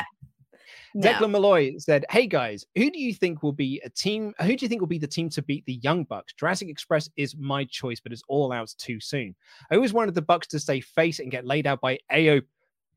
No. Declan Malloy said, hey guys, who do you think will be the team to beat the Young Bucks? Jurassic Express is my choice, but it's all out too soon. I always wanted the Bucks to stay face and get laid out by AOP.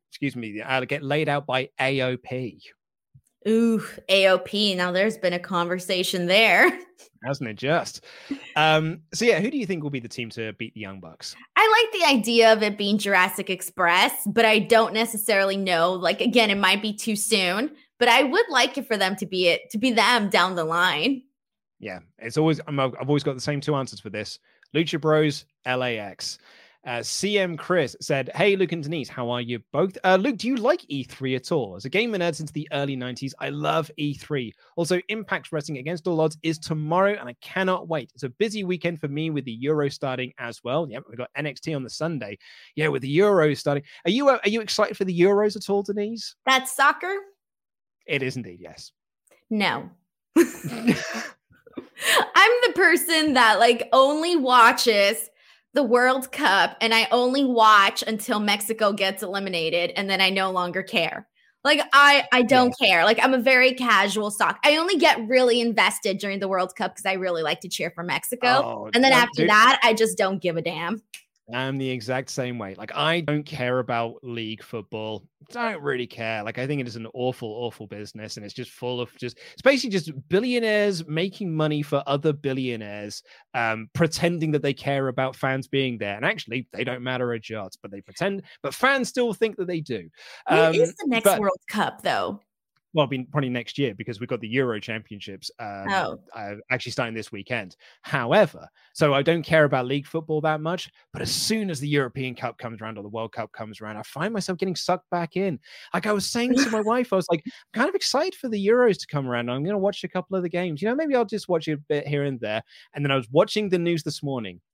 Ooh, AOP. Now there's been a conversation there. Hasn't it just? So yeah, who do you think will be the team to beat the Young Bucks? I like the idea of it being Jurassic Express, but I don't necessarily know. Like, again, it might be too soon, but I would like it for them to be them down the line. Yeah, it's always, I've always got the same two answers for this. Lucha Bros, LAX. CM Chris said, hey, Luke and Denise, how are you both? Luke, do you like E3 at all? As a gamer nerd since the early 90s, I love E3. Also, Impact Wrestling Against All Odds is tomorrow, and I cannot wait. It's a busy weekend for me with the Euro starting as well. Yep, we've got NXT on the Sunday. Yeah, with the Euros starting. Are you excited for the Euros at all, Denise? That's soccer? It is indeed, yes. No. I'm the person that only watches the World Cup, and I only watch until Mexico gets eliminated, and then I no longer care. I don't care. I'm a very casual soccer. I only get really invested during the World Cup because I really like to cheer for Mexico. And then after that, I just don't give a damn. I'm the exact same way. I don't care about league football. I don't really care. I think it is an awful, awful business. And it's just full of it's basically just billionaires making money for other billionaires, pretending that they care about fans being there. And actually, they don't matter a jot, but they pretend. But fans still think that they do. When is the next World Cup, though? Well, probably next year because we've got the Euro Championships actually starting this weekend. However, so I don't care about league football that much, but as soon as the European Cup comes around or the World Cup comes around, I find myself getting sucked back in. I was saying to my wife, I was like, I'm kind of excited for the Euros to come around. I'm going to watch a couple of the games. Maybe I'll just watch a bit here and there. And then I was watching the news this morning,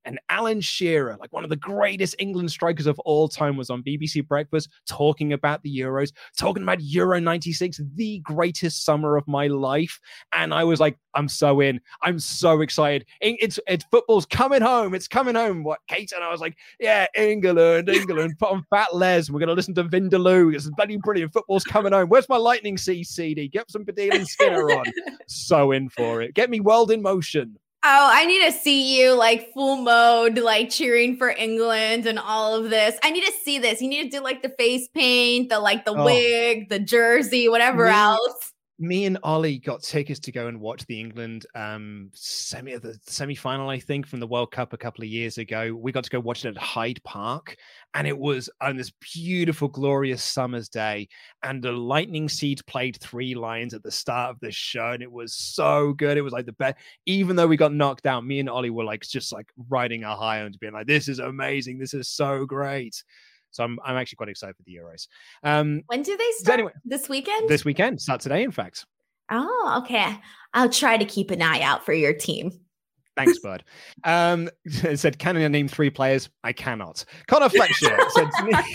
And Alan Shearer, like one of the greatest England strikers of all time, was on BBC Breakfast talking about the Euros, talking about Euro 96, the greatest summer of my life. And I was like, I'm so in. I'm so excited. It's football's coming home. It's coming home. What, Kate? And I was like, yeah, England. Put on Fat Les. We're going to listen to Vindaloo. It's bloody brilliant. Football's coming home. Where's my Lightning Seas CD? Get some Padilla and Skinner on. So in for it. Get me World in Motion. Oh, I need to see you like full mode, like cheering for England and all of this. I need to see this. You need to do like the face paint, the wig, the jersey, whatever else. Me and Ollie got tickets to go and watch the England semi-final, I think, from the World Cup a couple of years ago. We got to go watch it at Hyde Park, and it was on this beautiful, glorious summer's day. And the Lightning Seeds played 3 lines at the start of the show, and it was so good. It was like the best. Even though we got knocked out, me and Ollie were like just like riding a high on to being like, "This is amazing. This is so great." So I'm actually quite excited for the Euros. When do they start? Anyway, this weekend? This weekend. Start today, in fact. Oh, okay. I'll try to keep an eye out for your team. Thanks, bud. It said, can I name 3 players? I cannot. Connor Fletcher said,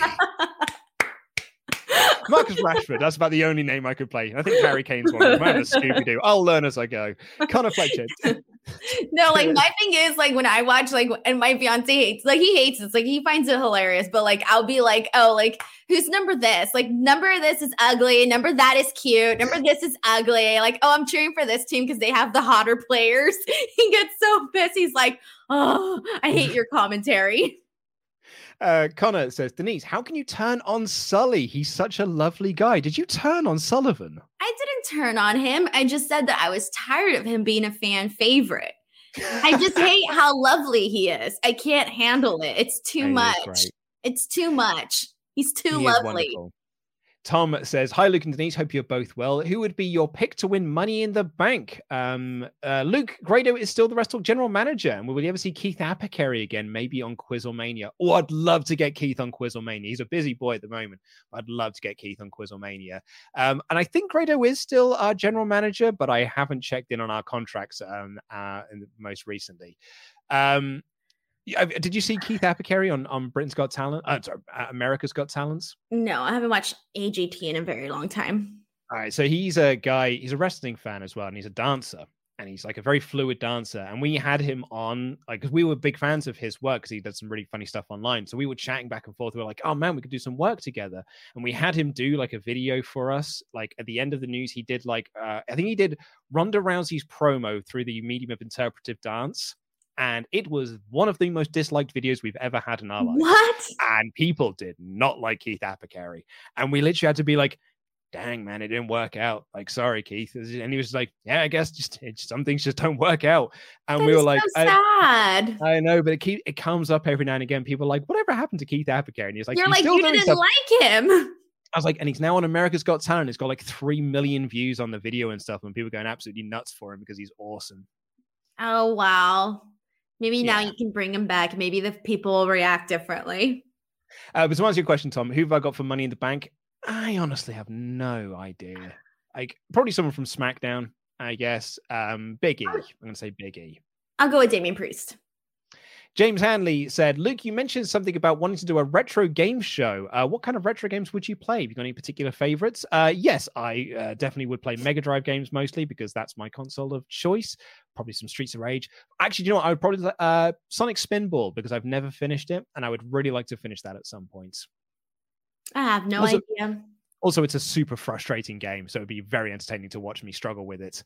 Marcus Rashford. That's about the only name I could play. I think Harry Kane's one. I'm a Scooby-Doo. I'll learn as I go. Connor Fletcher. No, like my thing is like when I watch like, and my fiance hates, like he hates it. Like he finds it hilarious, but like I'll be like, oh, like who's number this? Like number this is ugly. Number that is cute. Number this is ugly. Like, oh, I'm cheering for this team because they have the hotter players. He gets so pissed. He's like, oh, I hate your commentary. Connor says, Denise, how can you turn on Sully? He's such a lovely guy. Did you turn on Sullivan? I didn't turn on him. I just said that I was tired of him being a fan favorite. I just hate how lovely he is. I can't handle it. It's too much. It's too much. He's too lovely. Tom says, hi, Luke and Denise. Hope you're both well. Who would be your pick to win Money in the Bank? Luke Grado is still the Wrestle general manager. And will we ever see Keith Apicary again? Maybe on Quizzlemania. Oh, I'd love to get Keith on Quizzlemania. He's a busy boy at the moment. I'd love to get Keith on Quizzlemania. And I think Grado is still our general manager, but I haven't checked in on our contracts most recently. Did you see Keith Apicary on Britain's Got Talent? America's Got Talents? No, I haven't watched AGT in a very long time. All right, so he's a guy, he's a wrestling fan as well, and he's a dancer, and he's like a very fluid dancer. And we had him on, like, because we were big fans of his work, because he did some really funny stuff online. So we were chatting back and forth. We were like, oh man, we could do some work together. And we had him do like a video for us. Like at the end of the news, he did like, I think he did Ronda Rousey's promo through the medium of interpretive dance. And it was one of the most disliked videos we've ever had in our life. What? And people did not like Keith Apicary. And we literally had to be like, dang, man, it didn't work out. Like, sorry, Keith. And he was like, yeah, I guess some things just don't work out. And we were like, so sad. I know, but it comes up every now and again. People are like, whatever happened to Keith Apicary? And he's like, you're like, you didn't like him. I was like, and he's now on America's Got Talent. It's got like 3 million views on the video and stuff. And people are going absolutely nuts for him because he's awesome. Oh, wow. Maybe now you can bring him back. Maybe the people will react differently. But to answer your question, Tom, who have I got for Money in the Bank? I honestly have no idea. Like probably someone from SmackDown, I guess. Big E. I'm going to say Big E. I'll go with Damian Priest. James Hanley said, Luke, you mentioned something about wanting to do a retro game show. What kind of retro games would you play? Have you got any particular favorites? Yes, I definitely would play Mega Drive games mostly because that's my console of choice. Probably some Streets of Rage. Actually, you know what? I would probably Sonic Spinball because I've never finished it and I would really like to finish that at some point. I have no idea. Also, it's a super frustrating game, so it'd be very entertaining to watch me struggle with it.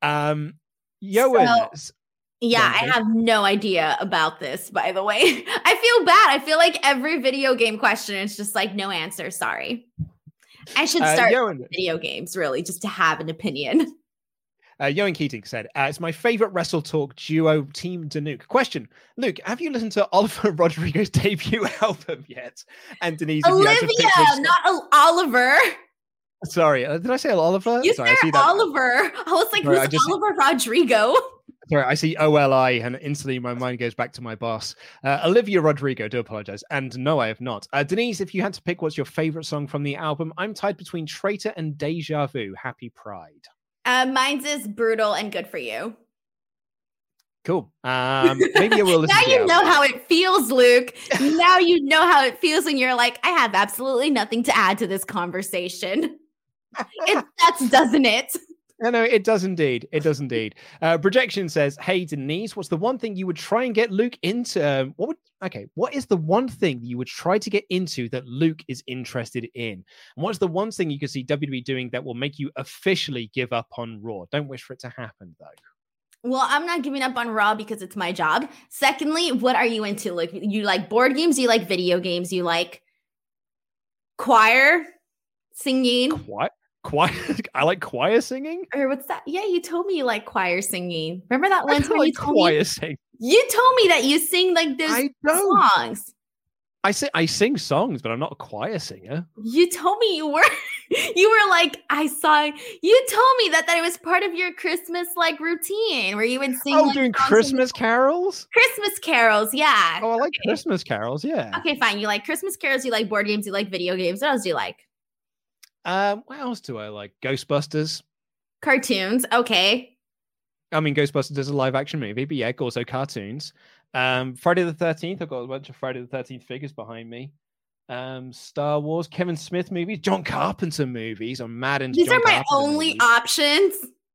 Yeah, I have no idea about this, by the way. I feel bad. I feel like every video game question is just like, no answer. Sorry. I should start video games, really, just to have an opinion. Yoan Keating said, it's my favorite Wrestle Talk duo, Team Danuk. Question, Luke, have you listened to Oliver Rodrigo's debut album yet? And Denise, Olivia, not Oliver. Sorry, did I say Oliver? You said Oliver. I was like, who's Oliver Rodrigo? Sorry, I see OLI and instantly my mind goes back to my boss. Olivia Rodrigo, do apologize. And no, I have not. Denise, if you had to pick what's your favorite song from the album, I'm tied between Traitor and Deja Vu. Happy Pride. Mine's is Brutal and Good For You. Cool. Maybe I will listen now to you know how it feels, Luke. Now you know how it feels when you're like, I have absolutely nothing to add to this conversation. Doesn't it? No, it does indeed. It does indeed. Projection says, "Hey Denise, what's the one thing you would try and get Luke into? What is the one thing that you would try to get into that Luke is interested in? And what's the one thing you could see WWE doing that will make you officially give up on Raw? Don't wish for it to happen, though." Well, I'm not giving up on Raw because it's my job. Secondly, what are you into? Like, you like board games? You like video games? You like choir singing? What? Choir? I like choir singing. Or what's that? Yeah, you told me you like choir singing. Remember that one time you told choir sing. You told me that you sing like those songs. I sing songs, but I'm not a choir singer. You told me you were like, I saw, you told me that it was part of your Christmas like routine where you would sing. Oh, like, doing Christmas carols? Christmas carols, yeah. Oh, I like Christmas carols, yeah. Okay, fine. You like Christmas carols, you like board games, you like video games. What else do you like? What else do I like? Ghostbusters. Cartoons, okay. I mean, Ghostbusters is a live action movie, but yeah, also cartoons. Friday the 13th, I've got a bunch of Friday the 13th figures behind me. Star Wars, Kevin Smith movies, John Carpenter movies. I'm mad into These John are my Carpenter only movies. options.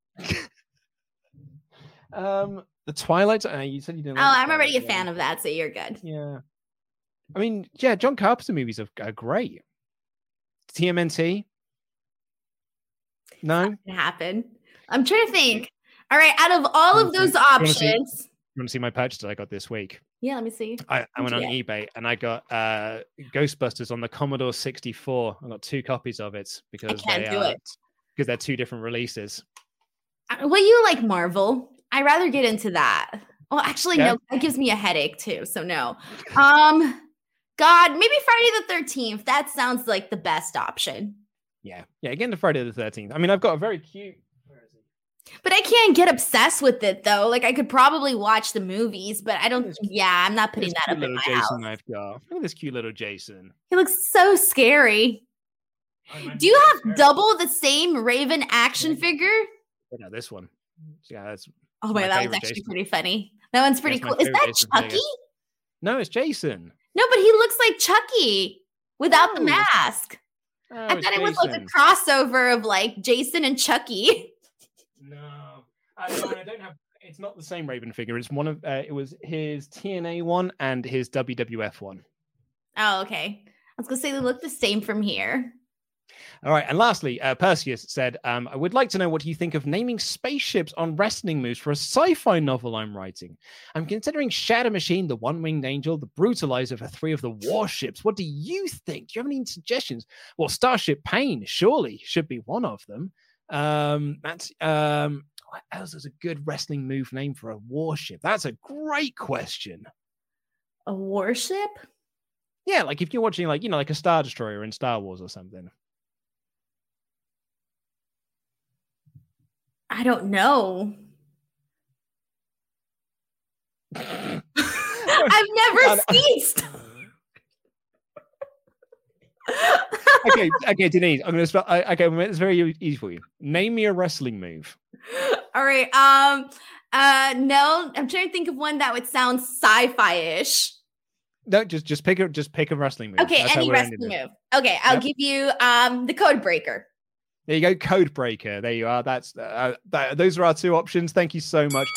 The Twilight. You said you didn't. I'm already a fan of that, so you're good. Yeah. I mean, yeah, John Carpenter movies are great. TMNT. No, it happened. I'm trying to think. All right, out of all of those options, you want to see my purchase that I got this week? Yeah, let me see. I went on eBay and I got Ghostbusters on the Commodore 64. I got 2 copies of it because they're 2 different releases. Well, you like Marvel. I'd rather get into that. Well, actually, no, that gives me a headache too. So no. God, maybe Friday the 13th. That sounds like the best option. Yeah, get into Friday the 13th. I mean, I've got a very cute. But I can't get obsessed with it though. Like I could probably watch the movies, but I don't. Yeah, I'm not putting that up in my house. I've got. Look at this cute little Jason. He looks so scary. Do you have double the same Raven action figure? No, this one. Yeah, that's. Oh my, that was actually pretty funny. That one's pretty cool. Is that Chucky? No, it's Jason. No, but he looks like Chucky without the mask. I thought it was like a crossover of like Jason and Chucky. No, I don't have. It's not the same Raven figure. It's one of. It was his TNA one and his WWF one. Oh, okay. I was gonna say they look the same from here. All right, and lastly, Perseus said, "I would like to know what you think of naming spaceships on wrestling moves for a sci-fi novel I'm writing. I'm considering Shadow Machine, the One-Winged Angel, the Brutalizer for 3 of the warships. What do you think? Do you have any suggestions? Well, Starship Pain surely should be one of them." What else is a good wrestling move name for a warship? That's a great question. A warship? Yeah, like if you're watching like a Star Destroyer in Star Wars or something. I don't know. I've never seen Okay, Denise, I'm gonna spell. Okay, it's very easy for you. Name me a wrestling move. All right. No, I'm trying to think of one that would sound sci-fi-ish. No, just pick a wrestling move. Okay, any wrestling move. Okay, I'll give you the Code Breaker. There you go, Code Breaker. There you are. That's those are our 2 options. Thank you so much.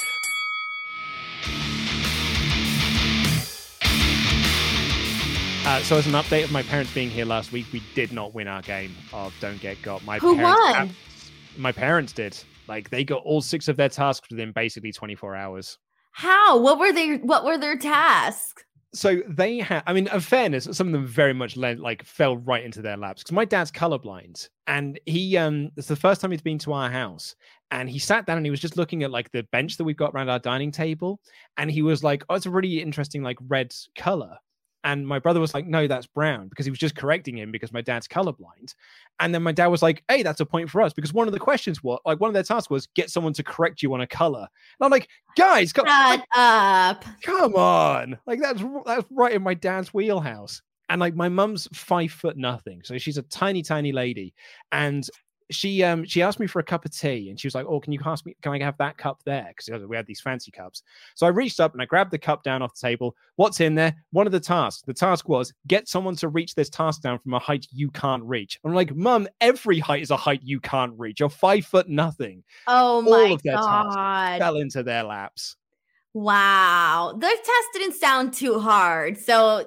So as an update of my parents being here last week, we did not win our game of Don't Get Got. Who won? My parents did. Like they got all 6 of their tasks within basically 24 hours. How? What were their tasks? So they had, I mean, in fairness, some of them very much fell right into their laps. Because my dad's colorblind, and he, it's the first time he's been to our house, and he sat down and he was just looking at like the bench that we've got around our dining table, and he was like, "Oh, it's a really interesting like red color." And my brother was like, "No, that's brown," because he was just correcting him because my dad's colorblind. And then my dad was like, "Hey, that's a point for us," because one of the questions was like, one of their tasks was get someone to correct you on a color. And I'm like, guys, shut up. Come on. Like that's right in my dad's wheelhouse. And like my mum's 5'0", so she's a tiny, tiny lady. And she asked me for a cup of tea, and she was like, "Oh, can I have that cup there?" Because we had these fancy cups. So I reached up and I grabbed the cup down off the table. What's in there? One of the tasks. The task was get someone to reach this task down from a height you can't reach. I'm like, Mum, every height is a height you can't reach. You're 5 foot nothing. Oh my All of their God. tasks fell into their laps. Wow. The test didn't sound too hard. So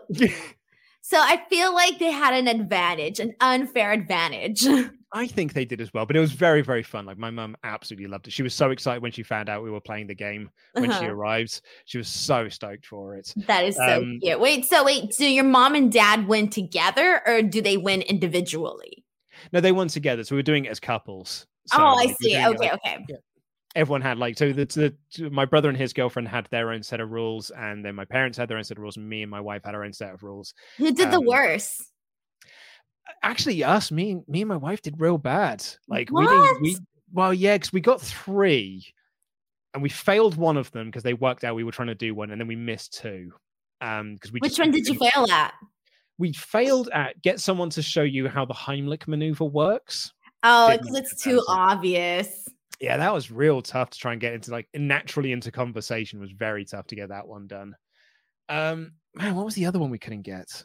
I feel like they had an advantage, an unfair advantage. I think they did as well, but it was very, very fun. Like, my mum absolutely loved it. She was so excited when she found out we were playing the game when she arrived. She was so stoked for it. That is so cute. Wait, so your mom and dad win together, or do they win individually? No, they won together. So we were doing it as couples. So, I see. Okay. Yeah. Everyone had my brother and his girlfriend had their own set of rules, and then my parents had their own set of rules, and me and my wife had our own set of rules. Who did the worst? Actually, me and my wife did real bad. Like, what? because we got 3, and we failed one of them because they worked out we were trying to do one, and then we missed 2. Which one did you fail at? We failed at get someone to show you how the Heimlich maneuver works. Oh, because it's too obvious. Yeah, that was real tough to try and get into naturally into conversation. It was very tough to get that one done. Man, what was the other one we couldn't get?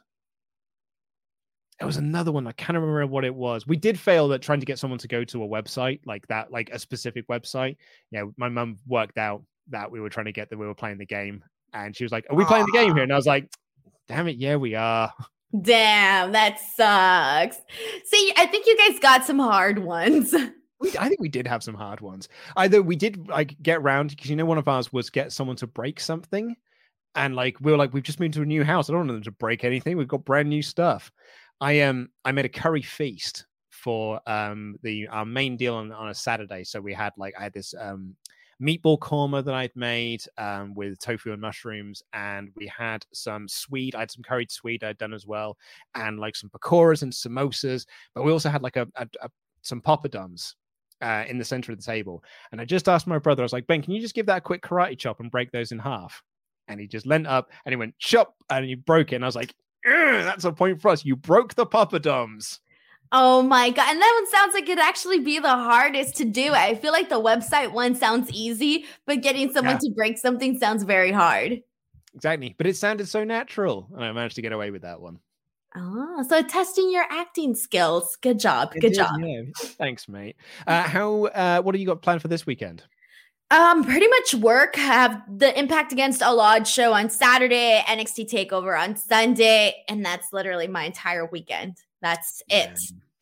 There was another one. I can't remember what it was. We did fail at trying to get someone to go to a website like that, like a specific website. Yeah, my mum worked out that we were trying to get that we were playing the game, and she was like, "Are we playing the game here?" And I was like, "Damn it, yeah, we are." Damn, that sucks. See, I think you guys got some hard ones. I think we did have some hard ones. Either we did get around, because one of ours was get someone to break something, and we were like, we've just moved to a new house. I don't want them to break anything. We've got brand new stuff. I made a curry feast for our main deal on a Saturday. So we had I had this meatball korma that I'd made with tofu and mushrooms, and we had some swede. I had some curried swede I'd done as well, and some pakoras and samosas. But we also had some poppadoms in the center of the table. And I just asked my brother, I was like, Ben, can you just give that a quick karate chop and break those in half? And he just leant up and he went chop, and he broke it. And I was like, that's a point for us. You broke the poppadoms. Oh my God. And that one sounds like it'd actually be the hardest to do. I feel like the website one sounds easy, but getting someone to break something sounds very hard. Exactly. But it sounded so natural, and I managed to get away with that one. Oh, so testing your acting skills. Good job. Good job. Yeah. Thanks, mate. What do you got planned for this weekend? Pretty much work. I have the Impact Against All Odds show on Saturday, NXT TakeOver on Sunday, and that's literally my entire weekend. That's it.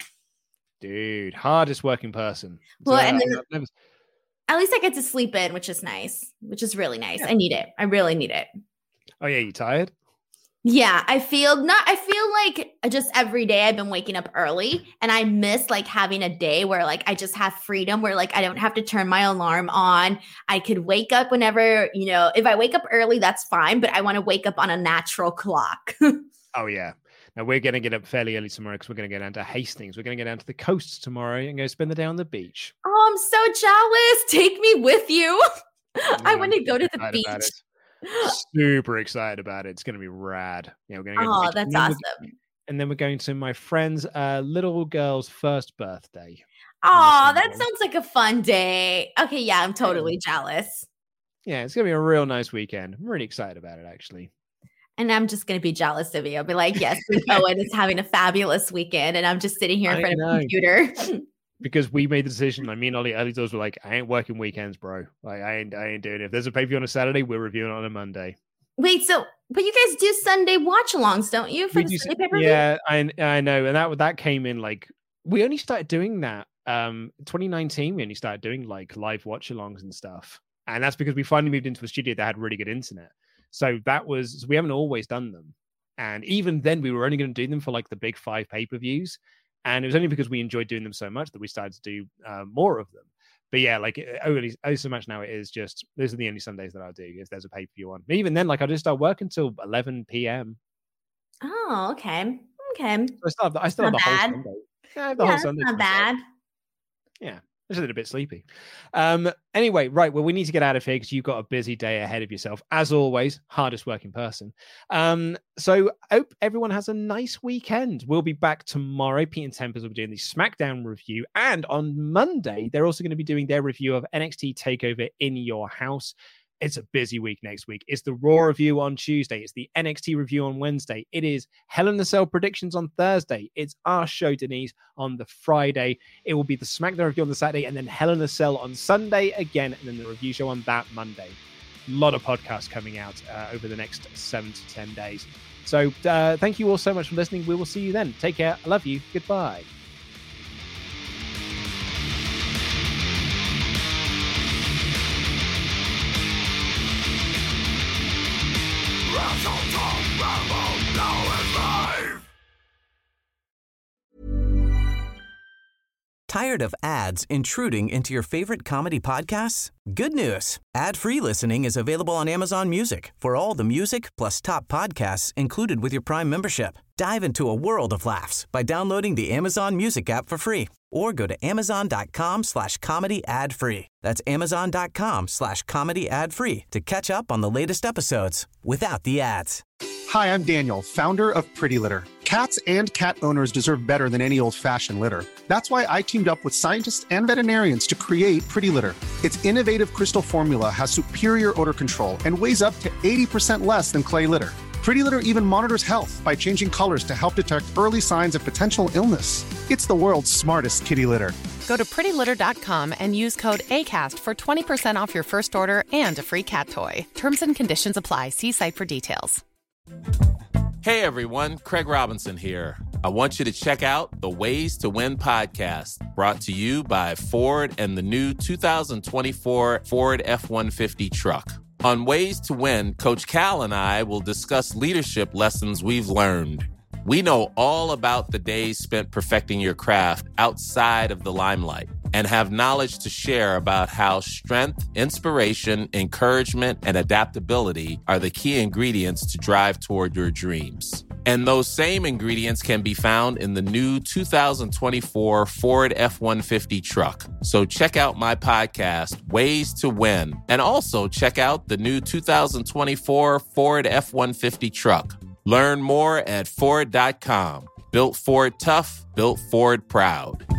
Dude, hardest working person. Well, and then, at least I get to sleep in, which is nice, which is really nice. Yeah. I need it. I really need it. Oh yeah, you tired? Yeah, I feel like just every day I've been waking up early, and I miss having a day where I just have freedom, where I don't have to turn my alarm on. I could wake up whenever, if I wake up early, that's fine, but I want to wake up on a natural clock. Oh yeah. Now we're going to get up fairly early tomorrow because we're going to go down to Hastings. We're going to go down to the coast tomorrow and go spend the day on the beach. Oh, I'm so jealous. Take me with you. Yeah, I want to go to the beach. Super excited about it. It's going to be rad. Yeah, we're going to go to the beach. That's awesome. And then we're going to my friend's little girl's first birthday. Oh, that sounds like a fun day. Okay, yeah, I'm totally jealous. Yeah, it's going to be a real nice weekend. I'm really excited about it, actually. And I'm just going to be jealous of you. I'll be like, yes, Owen is having a fabulous weekend. And I'm just sitting here in front of a computer. Because we made the decision. Me and Early Doors were like, I ain't working weekends, bro. I ain't doing it. If there's a pay-per-view on a Saturday, we're reviewing it on a Monday. Wait, but you guys do Sunday watch-alongs, don't you? For the Sunday pay-per-view? Yeah, I know. And that came in we only started doing that. 2019, we only started doing live watch-alongs and stuff. And that's because we finally moved into a studio that had really good internet. So we haven't always done them. And even then we were only going to do them for the big 5 pay-per-views. And it was only because we enjoyed doing them so much that we started to do more of them. But yeah, so much now it is just, those are the only Sundays that I'll do if there's a pay-per-view on. But even then, I just start working until 11 p.m. Oh, okay. So I still have the whole Sunday. Yeah, I have the whole Sunday. Not bad. Yeah. Just a little bit sleepy. Anyway, right. Well, we need to get out of here because you've got a busy day ahead of yourself. As always, hardest working person. So hope everyone has a nice weekend. We'll be back tomorrow. Pete and Tempers will be doing the SmackDown review. And on Monday, they're also going to be doing their review of NXT TakeOver in Your House. It's a busy week next week. It's the Raw review on Tuesday. It's the NXT review on Wednesday. It is Hell in a Cell predictions on Thursday. It's our show, Denise, on the Friday. It will be the SmackDown review on the Saturday, and then Hell in a Cell on Sunday again, and then the review show on that Monday. A lot of podcasts coming out over the next 7 to 10 days. So thank you all so much for listening. We will see you then. Take care. I love you. Goodbye. Tired of ads intruding into your favorite comedy podcasts? Good news. Ad-free listening is available on Amazon Music for all the music plus top podcasts included with your Prime membership. Dive into a world of laughs by downloading the Amazon Music app for free or go to amazon.com/comedy ad-free. That's amazon.com/comedy ad-free to catch up on the latest episodes without the ads. Hi, I'm Daniel, founder of Pretty Litter. Cats and cat owners deserve better than any old-fashioned litter. That's why I teamed up with scientists and veterinarians to create Pretty Litter. Its innovative crystal formula has superior odor control and weighs up to 80% less than clay litter. Pretty Litter even monitors health by changing colors to help detect early signs of potential illness. It's the world's smartest kitty litter. Go to prettylitter.com and use code ACAST for 20% off your first order and a free cat toy. Terms and conditions apply. See site for details. Hey everyone, Craig Robinson here. I want you to check out the Ways to Win podcast, brought to you by Ford and the new 2024 Ford F-150 truck. On Ways to Win, Coach Cal and I will discuss leadership lessons we've learned. We know all about the days spent perfecting your craft outside of the limelight and have knowledge to share about how strength, inspiration, encouragement, and adaptability are the key ingredients to drive toward your dreams. And those same ingredients can be found in the new 2024 Ford F-150 truck. So check out my podcast, Ways to Win, and also check out the new 2024 Ford F-150 truck. Learn more at Ford.com. Built Ford tough, built Ford proud.